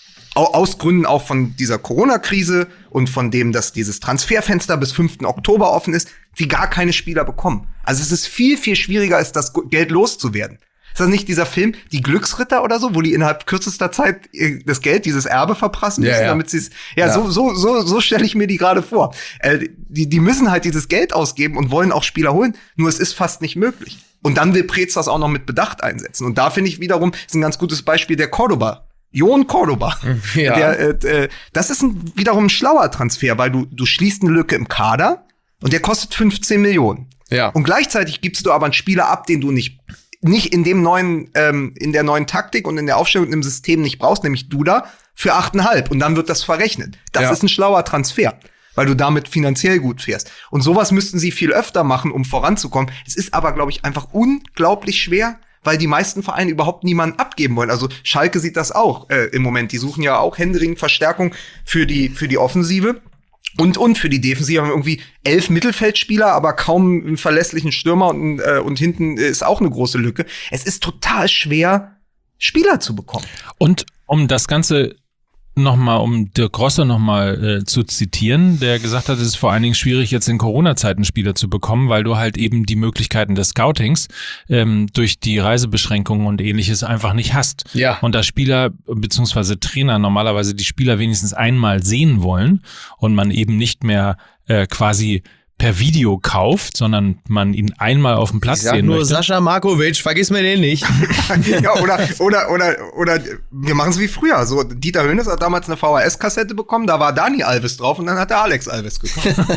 aus Gründen auch von dieser Corona-Krise und von dem, dass dieses Transferfenster bis fünften Oktober offen ist, die gar keine Spieler bekommen. Also es ist viel, viel schwieriger, als das Geld loszuwerden. Ist das nicht dieser Film, die Glücksritter oder so, wo die innerhalb kürzester Zeit das Geld, dieses Erbe verprassen müssen, ja, ja. damit sie es, ja, ja, so, so, so, so stelle ich mir die gerade vor. Äh, die, die müssen halt dieses Geld ausgeben und wollen auch Spieler holen, nur es ist fast nicht möglich. Und dann will Preetz das auch noch mit Bedacht einsetzen. Und da finde ich wiederum, ist ein ganz gutes Beispiel der Cordoba. Jon Cordoba. Ja. Der, äh, das ist ein, wiederum ein schlauer Transfer, weil du, du schließt eine Lücke im Kader und der kostet fünfzehn Millionen. Ja. Und gleichzeitig gibst du aber einen Spieler ab, den du nicht nicht in dem neuen, ähm, in der neuen Taktik und in der Aufstellung im System nicht brauchst, nämlich Duda, für acht Komma fünf. Und dann wird das verrechnet. Das ja. ist ein schlauer Transfer, weil du damit finanziell gut fährst. Und sowas müssten sie viel öfter machen, um voranzukommen. Es ist aber, glaube ich, einfach unglaublich schwer, weil die meisten Vereine überhaupt niemanden abgeben wollen. Also Schalke sieht das auch äh, im Moment. Die suchen ja auch händeringend Verstärkung für die, für die Offensive. Und, und für die Defensive haben wir irgendwie elf Mittelfeldspieler, aber kaum einen verlässlichen Stürmer und, äh, und hinten ist auch eine große Lücke. Es ist total schwer, Spieler zu bekommen. Und um das Ganze nochmal, um Dirk Rosser nochmal äh, zu zitieren, der gesagt hat, es ist vor allen Dingen schwierig, jetzt in Corona-Zeiten Spieler zu bekommen, weil du halt eben die Möglichkeiten des Scoutings ähm, durch die Reisebeschränkungen und ähnliches einfach nicht hast. Ja. Und da Spieler bzw. Trainer normalerweise die Spieler wenigstens einmal sehen wollen und man eben nicht mehr äh, quasi per Video kauft, sondern man ihn einmal auf dem Platz ich sag sehen nur möchte. Sascha Markovic, vergiss mir den nicht. Ja, oder, oder, oder, oder, wir machen es wie früher. So, Dieter Hönes hat damals eine V H S-Kassette bekommen, da war Dani Alves drauf und dann hat er Alex Alves gekauft.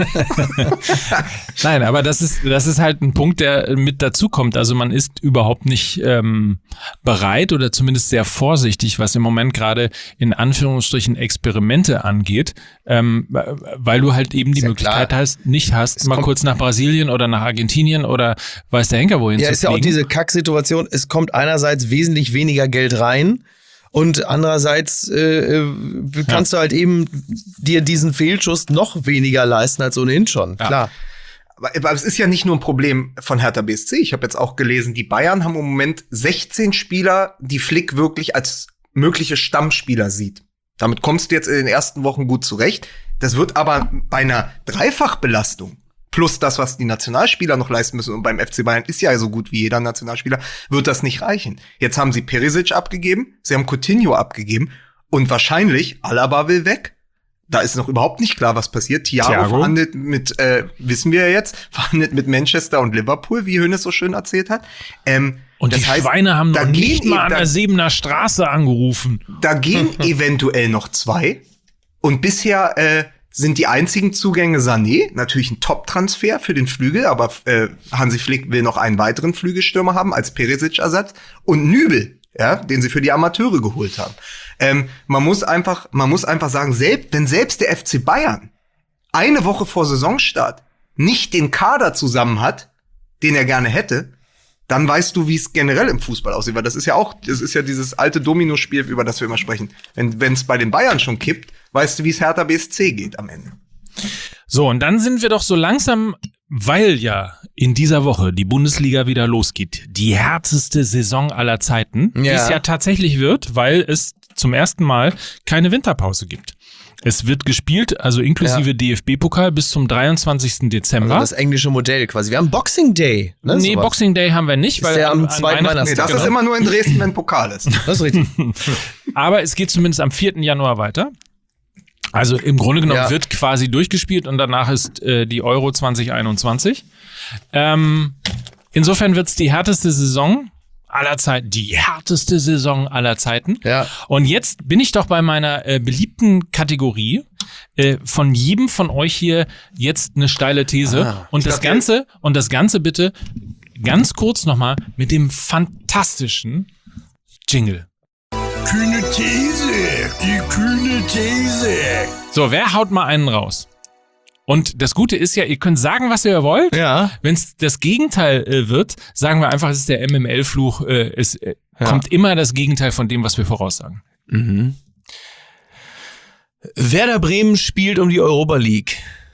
Nein, aber das ist, das ist halt ein Punkt, der mit dazu kommt. Also man ist überhaupt nicht ähm, bereit oder zumindest sehr vorsichtig, was im Moment gerade in Anführungsstrichen Experimente angeht, ähm, weil du halt eben die ja Möglichkeit hast, nicht hast, Es mal kurz nach Brasilien oder nach Argentinien oder weiß der Henker wohin ja, zu ist ja auch diese Kacksituation, es kommt einerseits wesentlich weniger Geld rein und andererseits äh, kannst ja. du halt eben dir diesen Fehlschuss noch weniger leisten als ohnehin schon, ja. klar. Aber, aber es ist ja nicht nur ein Problem von Hertha B S C. Ich habe jetzt auch gelesen, die Bayern haben im Moment sechzehn Spieler, die Flick wirklich als mögliche Stammspieler sieht. Damit kommst du jetzt in den ersten Wochen gut zurecht. Das wird aber bei einer Dreifachbelastung plus das, was die Nationalspieler noch leisten müssen, und beim F C Bayern ist ja so gut wie jeder Nationalspieler, wird das nicht reichen. Jetzt haben sie Perisic abgegeben, sie haben Coutinho abgegeben und wahrscheinlich Alaba will weg. Da ist noch überhaupt nicht klar, was passiert. Thiago, Thiago. verhandelt mit, äh, wissen wir ja jetzt, verhandelt mit Manchester und Liverpool, wie Hönes so schön erzählt hat. Ähm, Und das die heißt, Schweine haben noch nicht mal an der Sebener Straße angerufen. Da gehen eventuell noch zwei. Und bisher äh, sind die einzigen Zugänge Sané, natürlich ein Top-Transfer für den Flügel, aber äh, Hansi Flick will noch einen weiteren Flügelstürmer haben als Perisic-Ersatz. Und Nübel, ja, den sie für die Amateure geholt haben. Ähm, man muss einfach, man muss einfach sagen, selbst, wenn selbst der F C Bayern eine Woche vor Saisonstart nicht den Kader zusammen hat, den er gerne hätte, dann weißt du, wie es generell im Fußball aussieht. Weil das ist ja auch, das ist ja dieses alte Domino-Spiel, über das wir immer sprechen. Wenn es bei den Bayern schon kippt, weißt du, wie es Hertha B S C geht am Ende. So, und dann sind wir doch so langsam, weil ja in dieser Woche die Bundesliga wieder losgeht, die härteste Saison aller Zeiten, ja. die es ja tatsächlich wird, weil es zum ersten Mal keine Winterpause gibt. Es wird gespielt, also inklusive ja. D F B-Pokal bis zum dreiundzwanzigsten Dezember. Also das englische Modell quasi. Wir haben Boxing Day. Ne, nee, sowas. Boxing Day haben wir nicht. Ist weil der am, am zweiten Weihnachtstag. Nee, das genau. ist immer nur in Dresden, wenn Pokal ist. Das ist richtig. Aber es geht zumindest am vierten Januar weiter. Also im Grunde genommen ja. wird quasi durchgespielt und danach ist äh, die Euro zwanzig einundzwanzig. Ähm, insofern wird's die härteste Saison aller Zeiten, die härteste Saison aller Zeiten. Ja. Und jetzt bin ich doch bei meiner äh, beliebten Kategorie. Äh, von jedem von euch hier jetzt eine steile These. Ah, und das Ganze, und das Ganze bitte ganz kurz nochmal mit dem fantastischen Jingle. Kühne These, die kühne These. So, wer haut mal einen raus? Und das Gute ist ja, ihr könnt sagen, was ihr wollt. Ja. Wenn es das Gegenteil äh, wird, sagen wir einfach, es ist der M M L-Fluch. Äh, es äh, Ja. kommt immer das Gegenteil von dem, was wir voraussagen. Mhm. Werder Bremen spielt um die Europa League.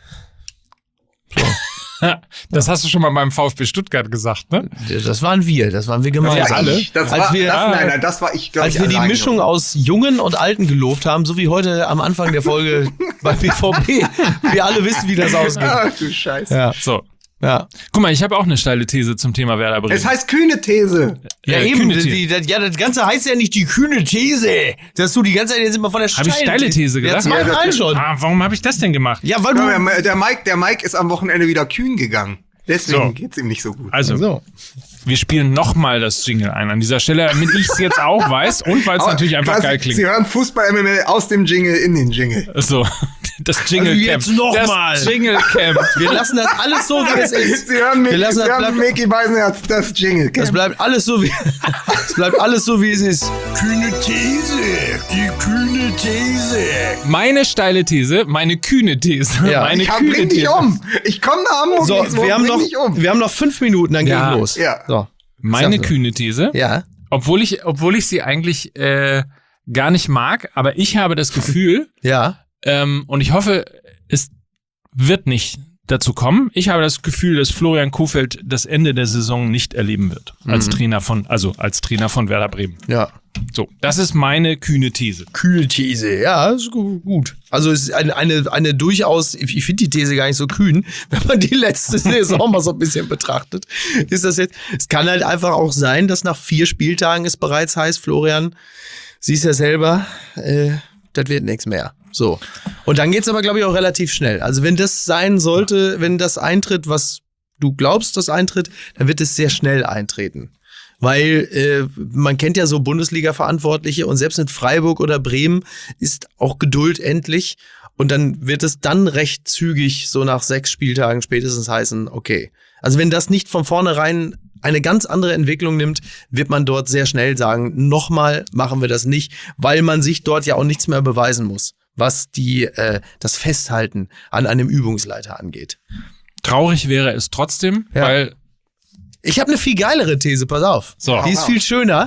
Das hast du schon mal beim VfB Stuttgart gesagt, ne? Das waren wir, das waren wir gemeinsam. Ja, ich, das Als war, wir- das, nein, nein, das war ich, glaube Als ich, wir die alleine. Mischung aus Jungen und Alten gelobt haben, so wie heute am Anfang der Folge bei B V B. Wir alle wissen, wie das ausgeht. Ach du Scheiße. Ja, So. ja. Guck mal, ich habe auch eine steile These zum Thema Werder Bremen. Es heißt kühne These. Ja, Äh, eben. kühne Die, These. die, ja, das Ganze heißt ja nicht die kühne These. Dass du die ganze Zeit jetzt immer von der Habe ich steile These Ja, gedacht? zweimal Ja, schon. Ah, warum habe ich das denn gemacht? Ja, weil du. Der, der, Mike, der Mike ist am Wochenende wieder kühn gegangen. Deswegen So. geht's ihm nicht so gut. Also, So. wir spielen nochmal das Jingle ein an dieser Stelle, damit ich es jetzt auch weiß und weil es Aber natürlich einfach quasi, geil klingt. Sie hören Fußball-M M L aus dem Jingle in den Jingle. So, das Jingle Also Camp. jetzt noch das mal. Jingle Camp. Wir lassen das alles so, wie es ist. Sie hören, Wir Mickey, lassen Sie das hören bleiben- Mickey Beisenherz, das Jingle. Das bleibt alles so, wie es bleibt alles so, wie es ist. Kühne These. Die kühne These. Meine steile These, meine kühne These, Ja. meine Ja, kühne bring dich These. um. Ich komme nach Hamburg. So, nächste Woche, wir haben, bring noch, dich um. wir haben noch fünf Minuten, dann Ja. geht los. Ja. So. Meine Sag so. kühne These, Ja. obwohl ich, obwohl ich sie eigentlich äh, gar nicht mag, aber ich habe das Gefühl, Ja. ähm, und ich hoffe, es wird nicht dazu kommen. Ich habe das Gefühl, dass Florian Kohfeldt das Ende der Saison nicht erleben wird. Als Trainer von, also als Trainer von Werder Bremen. Ja. So, das ist meine kühne These. Kühne These, ja, ist gu- gut. Also es ist eine, eine, eine durchaus, ich ich finde die These gar nicht so kühn, wenn man die letzte Saison mal so ein bisschen betrachtet. Ist das jetzt, es kann halt einfach auch sein, dass nach vier Spieltagen es bereits heißt, Florian, siehst ja selber, äh, das wird nichts mehr. So. Und dann geht's aber, glaube ich, auch relativ schnell. Also wenn das sein sollte, wenn das eintritt, was du glaubst, das eintritt, dann wird es sehr schnell eintreten. Weil äh, man kennt ja so Bundesliga-Verantwortliche und selbst in Freiburg oder Bremen ist auch Geduld endlich. Und dann wird es dann recht zügig so nach sechs Spieltagen spätestens heißen, okay. Also wenn das nicht von vornherein eine ganz andere Entwicklung nimmt, wird man dort sehr schnell sagen, nochmal machen wir das nicht, weil man sich dort ja auch nichts mehr beweisen muss, was die äh, das Festhalten an einem Übungsleiter angeht. Traurig wäre es trotzdem, Ja. weil Ich habe eine viel geilere These, pass auf. So. Die ist viel schöner.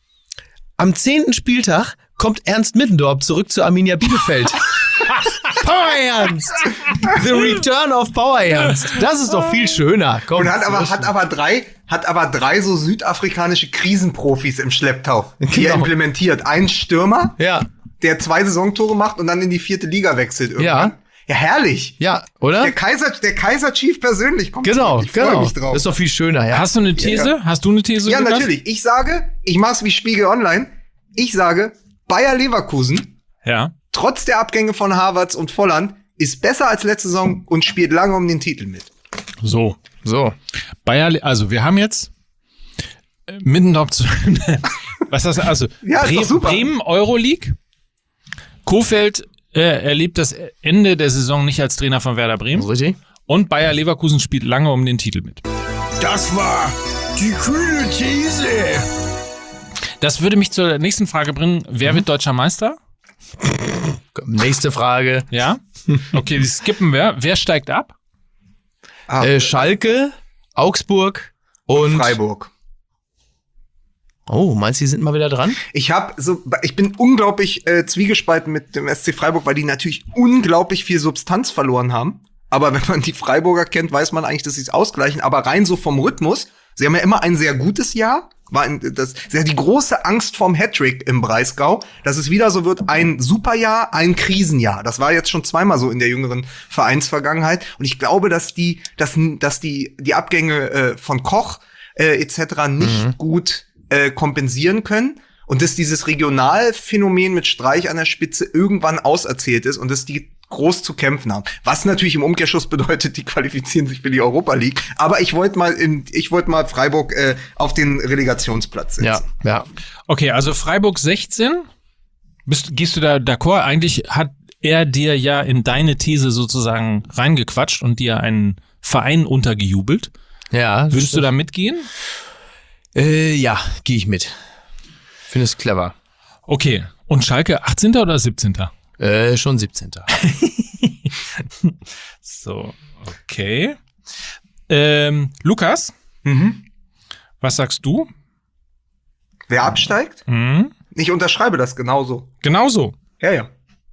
Am zehnten Spieltag kommt Ernst Middendorp zurück zu Arminia Bielefeld. Power Ernst! The Return of Power Ernst. Das ist doch viel schöner. Komm, Und hat aber, hat aber drei, hat aber drei so südafrikanische Krisenprofis im Schlepptau, die er Genau. implementiert. Ein Stürmer, Ja, der zwei Saisontore macht und dann in die vierte Liga wechselt irgendwann. Ja. Ja, herrlich. ja, oder? Der Kaiser, der Kaiser Chief persönlich kommt Genau, zurück. Ich freue genau. mich drauf. Das ist doch viel schöner, ja. hast du eine These? Hast du eine These? Ja, Lukas? natürlich. Ich sage, ich mach's wie Spiegel Online. Ich sage, Bayer Leverkusen, Ja. trotz der Abgänge von Havertz und Volland, ist besser als letzte Saison und spielt lange um den Titel mit. So. So. Bayer, Le- also wir haben jetzt äh, Middendorp zu. Was hast du? Also Ja, ist Bre doch super. Bremen Euroleague. Kohfeldt äh, erlebt das Ende der Saison nicht als Trainer von Werder Bremen. Richtig? Und Bayer Leverkusen spielt lange um den Titel mit. Das war die kühne These. Das würde mich zur nächsten Frage bringen. Wer wird deutscher Meister? Nächste Frage. Ja? Okay, die skippen wir. Wer steigt ab? Ah, Äh, Schalke, Augsburg und Freiburg. Oh, meinst du, die sind mal wieder dran? Ich habe so, ich bin unglaublich äh, zwiegespalten mit dem S C Freiburg, weil die natürlich unglaublich viel Substanz verloren haben. Aber wenn man die Freiburger kennt, weiß man eigentlich, dass sie es ausgleichen. Aber rein so vom Rhythmus, sie haben ja immer ein sehr gutes Jahr. War ein, das ist ja die große Angst vorm Hattrick im Breisgau, dass es wieder so wird, ein Superjahr, ein Krisenjahr. Das war jetzt schon zweimal so in der jüngeren Vereinsvergangenheit. Und ich glaube, dass die, dass, dass die, die Abgänge äh, von Koch äh, et cetera nicht Mhm. gut äh, kompensieren können. Und dass dieses Regionalphänomen mit Streich an der Spitze irgendwann auserzählt ist und dass die groß zu kämpfen haben. Was natürlich im Umkehrschluss bedeutet, die qualifizieren sich für die Europa League. Aber ich wollte mal in, ich wollte mal Freiburg äh, auf den Relegationsplatz setzen. Ja, ja. Okay, also Freiburg sechzehn. Bist, gehst du da d'accord? Eigentlich hat er dir ja in deine These sozusagen reingequatscht und dir einen Verein untergejubelt. Ja. Würdest du da mitgehen? Äh, ja, gehe ich mit. Finde es clever. Okay. Und Schalke achtzehnter oder siebzehnter? Äh, schon siebzehnter So, okay. Ähm, Lukas, Mhm. was sagst du? Wer absteigt? Mhm. Ich unterschreibe das genauso. Genauso. Ja, ja.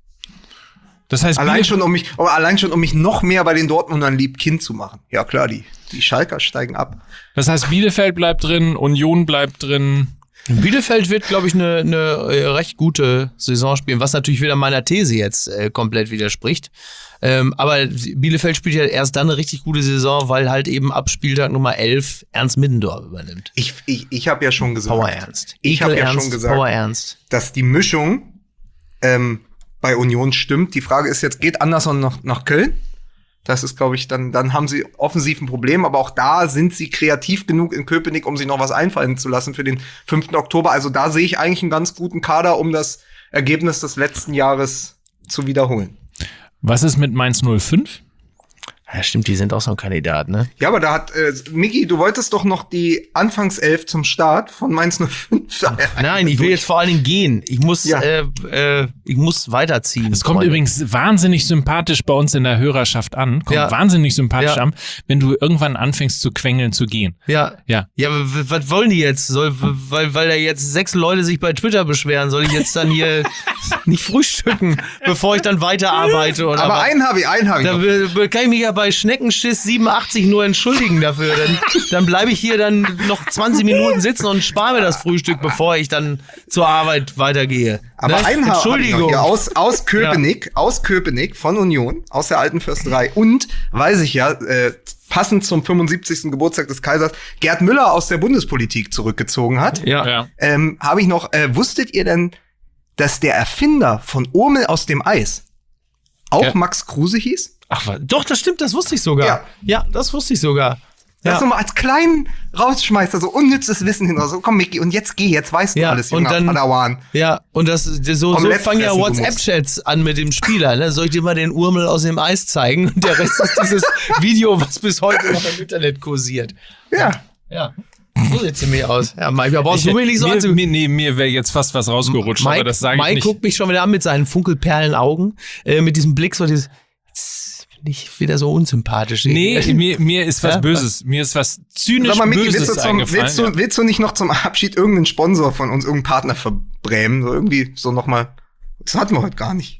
Das heißt, Allein Bielefeld- schon, um mich, oh, allein schon, um mich noch mehr bei den Dortmundern lieb Kind zu machen. Ja, klar, die, die Schalker steigen ab. das heißt, Bielefeld bleibt drin, Union bleibt drin. Bielefeld wird, glaube ich, eine eine äh, recht gute Saison spielen, was natürlich wieder meiner These jetzt äh, komplett widerspricht. Ähm, aber Bielefeld spielt ja erst dann eine richtig gute Saison, weil halt eben ab Spieltag Nummer elf Ernst Middendorf übernimmt. Ich, ich, ich habe ja schon gesagt, Power Ernst. Ich habe ja Ernst, schon gesagt, Power Ernst. dass die Mischung ähm, bei Union stimmt. Die Frage ist jetzt, geht Anderson noch nach Köln? Das ist, glaube ich, dann, dann haben sie offensiv ein Problem. Aber auch da sind sie kreativ genug in Köpenick, um sich noch was einfallen zu lassen für den fünften Oktober. Also da sehe ich eigentlich einen ganz guten Kader, um das Ergebnis des letzten Jahres zu wiederholen. Was ist mit Mainz null fünf? Ja, stimmt, die sind auch so ein Kandidat, ne? Ja, aber da hat, äh, Miki, du wolltest doch noch die Anfangself zum Start von Mainz null fünf. Nein, ich will jetzt vor allen Dingen gehen. Ich muss, Ja. äh, äh, ich muss weiterziehen. Es kommt Freunde. übrigens wahnsinnig sympathisch bei uns in der Hörerschaft an. Kommt Ja. wahnsinnig sympathisch Ja. an, wenn du irgendwann anfängst zu quengeln, zu gehen. Ja. Ja. Ja, aber w- was wollen die jetzt? Soll, w- weil, weil da jetzt sechs Leute sich bei Twitter beschweren, soll ich jetzt dann hier nicht frühstücken, bevor ich dann weiterarbeite? Oder Aber was? einen habe ich, einen habe ich Da noch. w- w- kann ich mich ja bei Schneckenschiss siebenundachtzig nur entschuldigen dafür. Dann, dann bleibe ich hier dann noch zwanzig Minuten sitzen und spare mir das Frühstück, bevor ich dann zur Arbeit weitergehe. Aber Ne? einen habe ich noch Entschuldigung. hier aus, aus Köpenick, aus Köpenick von Union, aus der alten Fürsterei. Und, weiß ich ja, äh, passend zum fünfundsiebzigsten Geburtstag des Kaisers, Gerd Müller aus der Bundespolitik zurückgezogen hat. Ja. Ja. Ähm, habe ich noch, äh, wusstet ihr denn, dass der Erfinder von Urmel aus dem Eis auch Ja. Max Kruse hieß? Ach, was? Doch, das stimmt, das wusste ich sogar. Ja. Ja, das wusste ich sogar. Das Ja. nochmal als kleinen Rausschmeißer, so unnützes Wissen hin. So, komm, Micky, und jetzt geh, jetzt weißt du Ja, alles, und junger dann- Padawan. Ja, und das so, so Omelette fangen ja fressen, du WhatsApp-Chats an mit dem Spieler. Ne? Soll ich dir mal den Urmel aus dem Eis zeigen? Und der Rest ist dieses Video, was bis heute noch im Internet kursiert. Ja. Ja. So sieht sie mir aus. Ja, Mike, da brauchst du mir nicht so mir, anzu... mir, nee, mir wäre jetzt fast was rausgerutscht, aber Mike, das sage ich Mike nicht. guckt mich schon wieder an mit seinen Funkelperlenaugen, äh, mit diesem Blick, so dieses, jetzt bin ich wieder so unsympathisch. Nee, mir, mir ist was Ja? Böses. Mir ist was zynisch Sag mal, Micky, Böses willst du, zum, eingefallen. willst, du, willst du nicht noch zum Abschied irgendeinen Sponsor von uns, irgendeinen Partner verbrämen? So irgendwie so nochmal. Das hatten wir heute gar nicht.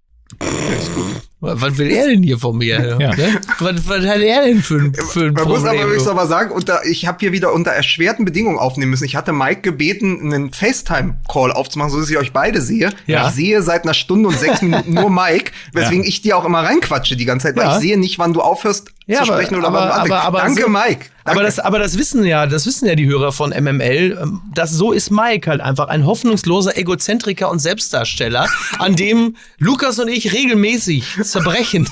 Was will er denn hier von mir? Ja. Ne? Was, was hat er denn für, ein- für ein Man muss aber, Problem? ich aber sagen, unter, ich habe hier wieder unter erschwerten Bedingungen aufnehmen müssen. Ich hatte Mike gebeten, einen FaceTime-Call aufzumachen, so dass ich euch beide sehe. Ja. Ich sehe seit einer Stunde und sechs Minuten nur Mike, weswegen ich dir auch immer reinquatsche die ganze Zeit, weil Ja. ich sehe nicht, wann du aufhörst Ja, zu aber- sprechen oder aber- wann du anfängst. aber- aber Danke, so- Mike. Danke. Aber das, aber das wissen ja, das wissen ja die Hörer von M M L. ähm, Das, so ist Mike halt einfach ein hoffnungsloser Egozentriker und Selbstdarsteller, an dem Lukas und ich regelmäßig zerbrechen.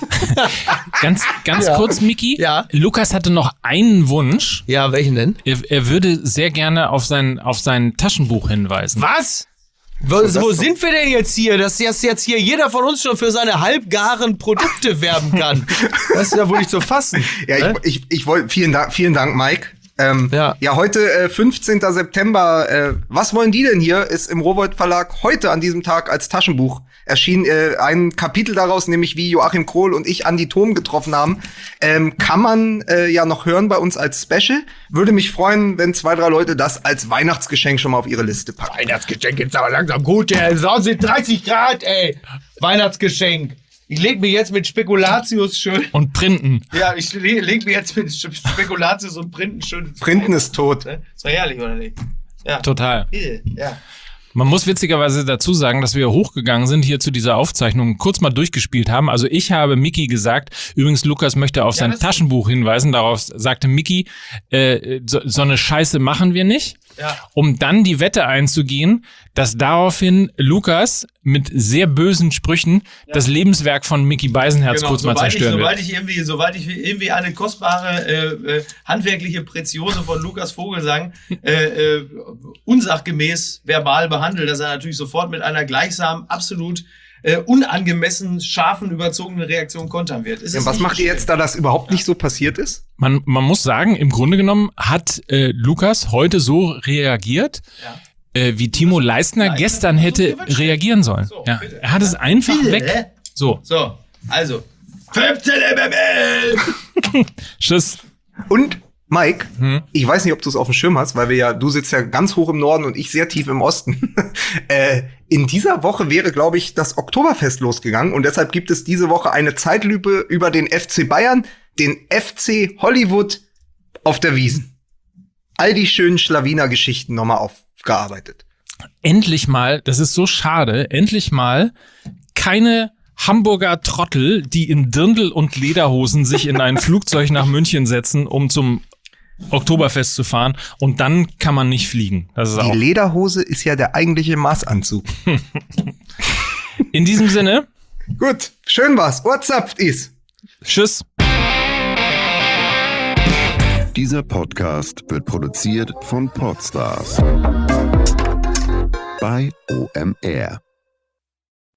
Ganz, ganz Ja. kurz, Miki. Ja. Lukas hatte noch einen Wunsch. Ja, welchen denn? Er, er würde sehr gerne auf sein, auf sein Taschenbuch hinweisen. Was? Wo, das wo doch- sind wir denn jetzt hier, dass jetzt, jetzt hier jeder von uns schon für seine halbgaren Produkte werben kann? Das ist ja wohl nicht zu fassen. Ja, ne? ich, ich, ich wollte, vielen Dank, vielen Dank, Mike. Ähm, Ja. ja, heute, äh, fünfzehnten September, äh, was wollen die denn hier? Ist im Rowohlt Verlag heute an diesem Tag als Taschenbuch erschienen. Äh, ein Kapitel daraus, nämlich wie Joachim Krohl und ich Andi Thom getroffen haben, ähm, kann man äh, ja noch hören bei uns als Special. Würde mich freuen, wenn zwei, drei Leute das als Weihnachtsgeschenk schon mal auf ihre Liste packen. Weihnachtsgeschenk ist aber langsam gut, ey. Es sind dreißig Grad, ey. Weihnachtsgeschenk. Ich leg mir jetzt mit Spekulatius schön. Und printen. Ja, ich le leg mir jetzt mit Spe- Spekulatius und Printen schön. Printen ist tot. Das war herrlich, oder nicht? Ja. Total. Ja. Man muss witzigerweise dazu sagen, dass wir hochgegangen sind hier zu dieser Aufzeichnung, kurz mal durchgespielt haben. Also ich habe Miki gesagt, übrigens Lukas möchte auf sein das- Taschenbuch hinweisen. Darauf sagte Miki, äh, so, so eine Scheiße machen wir nicht. Ja. Um dann die Wette einzugehen, dass daraufhin Lukas mit sehr bösen Sprüchen das Lebenswerk von Miki Beisenherz kurz mal Genau, sobald ich, zerstören sobald will. ich irgendwie, sobald ich irgendwie eine kostbare äh, äh, handwerkliche Preziose von Lukas Vogelsang äh, äh, unsachgemäß verbal behandle, dass er natürlich sofort mit einer gleichsam absolut äh, unangemessen scharfen, überzogenen Reaktion kontern wird. Es Ja, ist was nicht macht ihr jetzt, da das überhaupt nicht so passiert ist? Man, man muss sagen, im Grunde genommen hat äh, Lukas heute so reagiert, äh, wie Timo Leistner Leistner gestern so hätte gewünscht. reagieren sollen. So, ja, bitte. er hat es einfach Bitte, weg. hä? So. So, also, fünfzehn Milliliter. Tschüss. Und Mike, Hm? ich weiß nicht, ob du es auf dem Schirm hast, weil wir ja, du sitzt ja ganz hoch im Norden und ich sehr tief im Osten. äh, in dieser Woche wäre, glaube ich, das Oktoberfest losgegangen und deshalb gibt es diese Woche eine Zeitlupe über den F C Bayern, den F C Hollywood auf der Wiesn. All die schönen Schlawiner-Geschichten nochmal aufgearbeitet. Endlich mal, das ist so schade, endlich mal keine Hamburger Trottel, die in Dirndl und Lederhosen sich in ein Flugzeug nach München setzen, um zum Oktoberfest zu fahren und dann kann man nicht fliegen. Das ist Die auch. Lederhose ist ja der eigentliche Maßanzug. In diesem Sinne, Gut, schön war's. What's is. tschüss. Dieser Podcast wird produziert von Podstars bei O M R.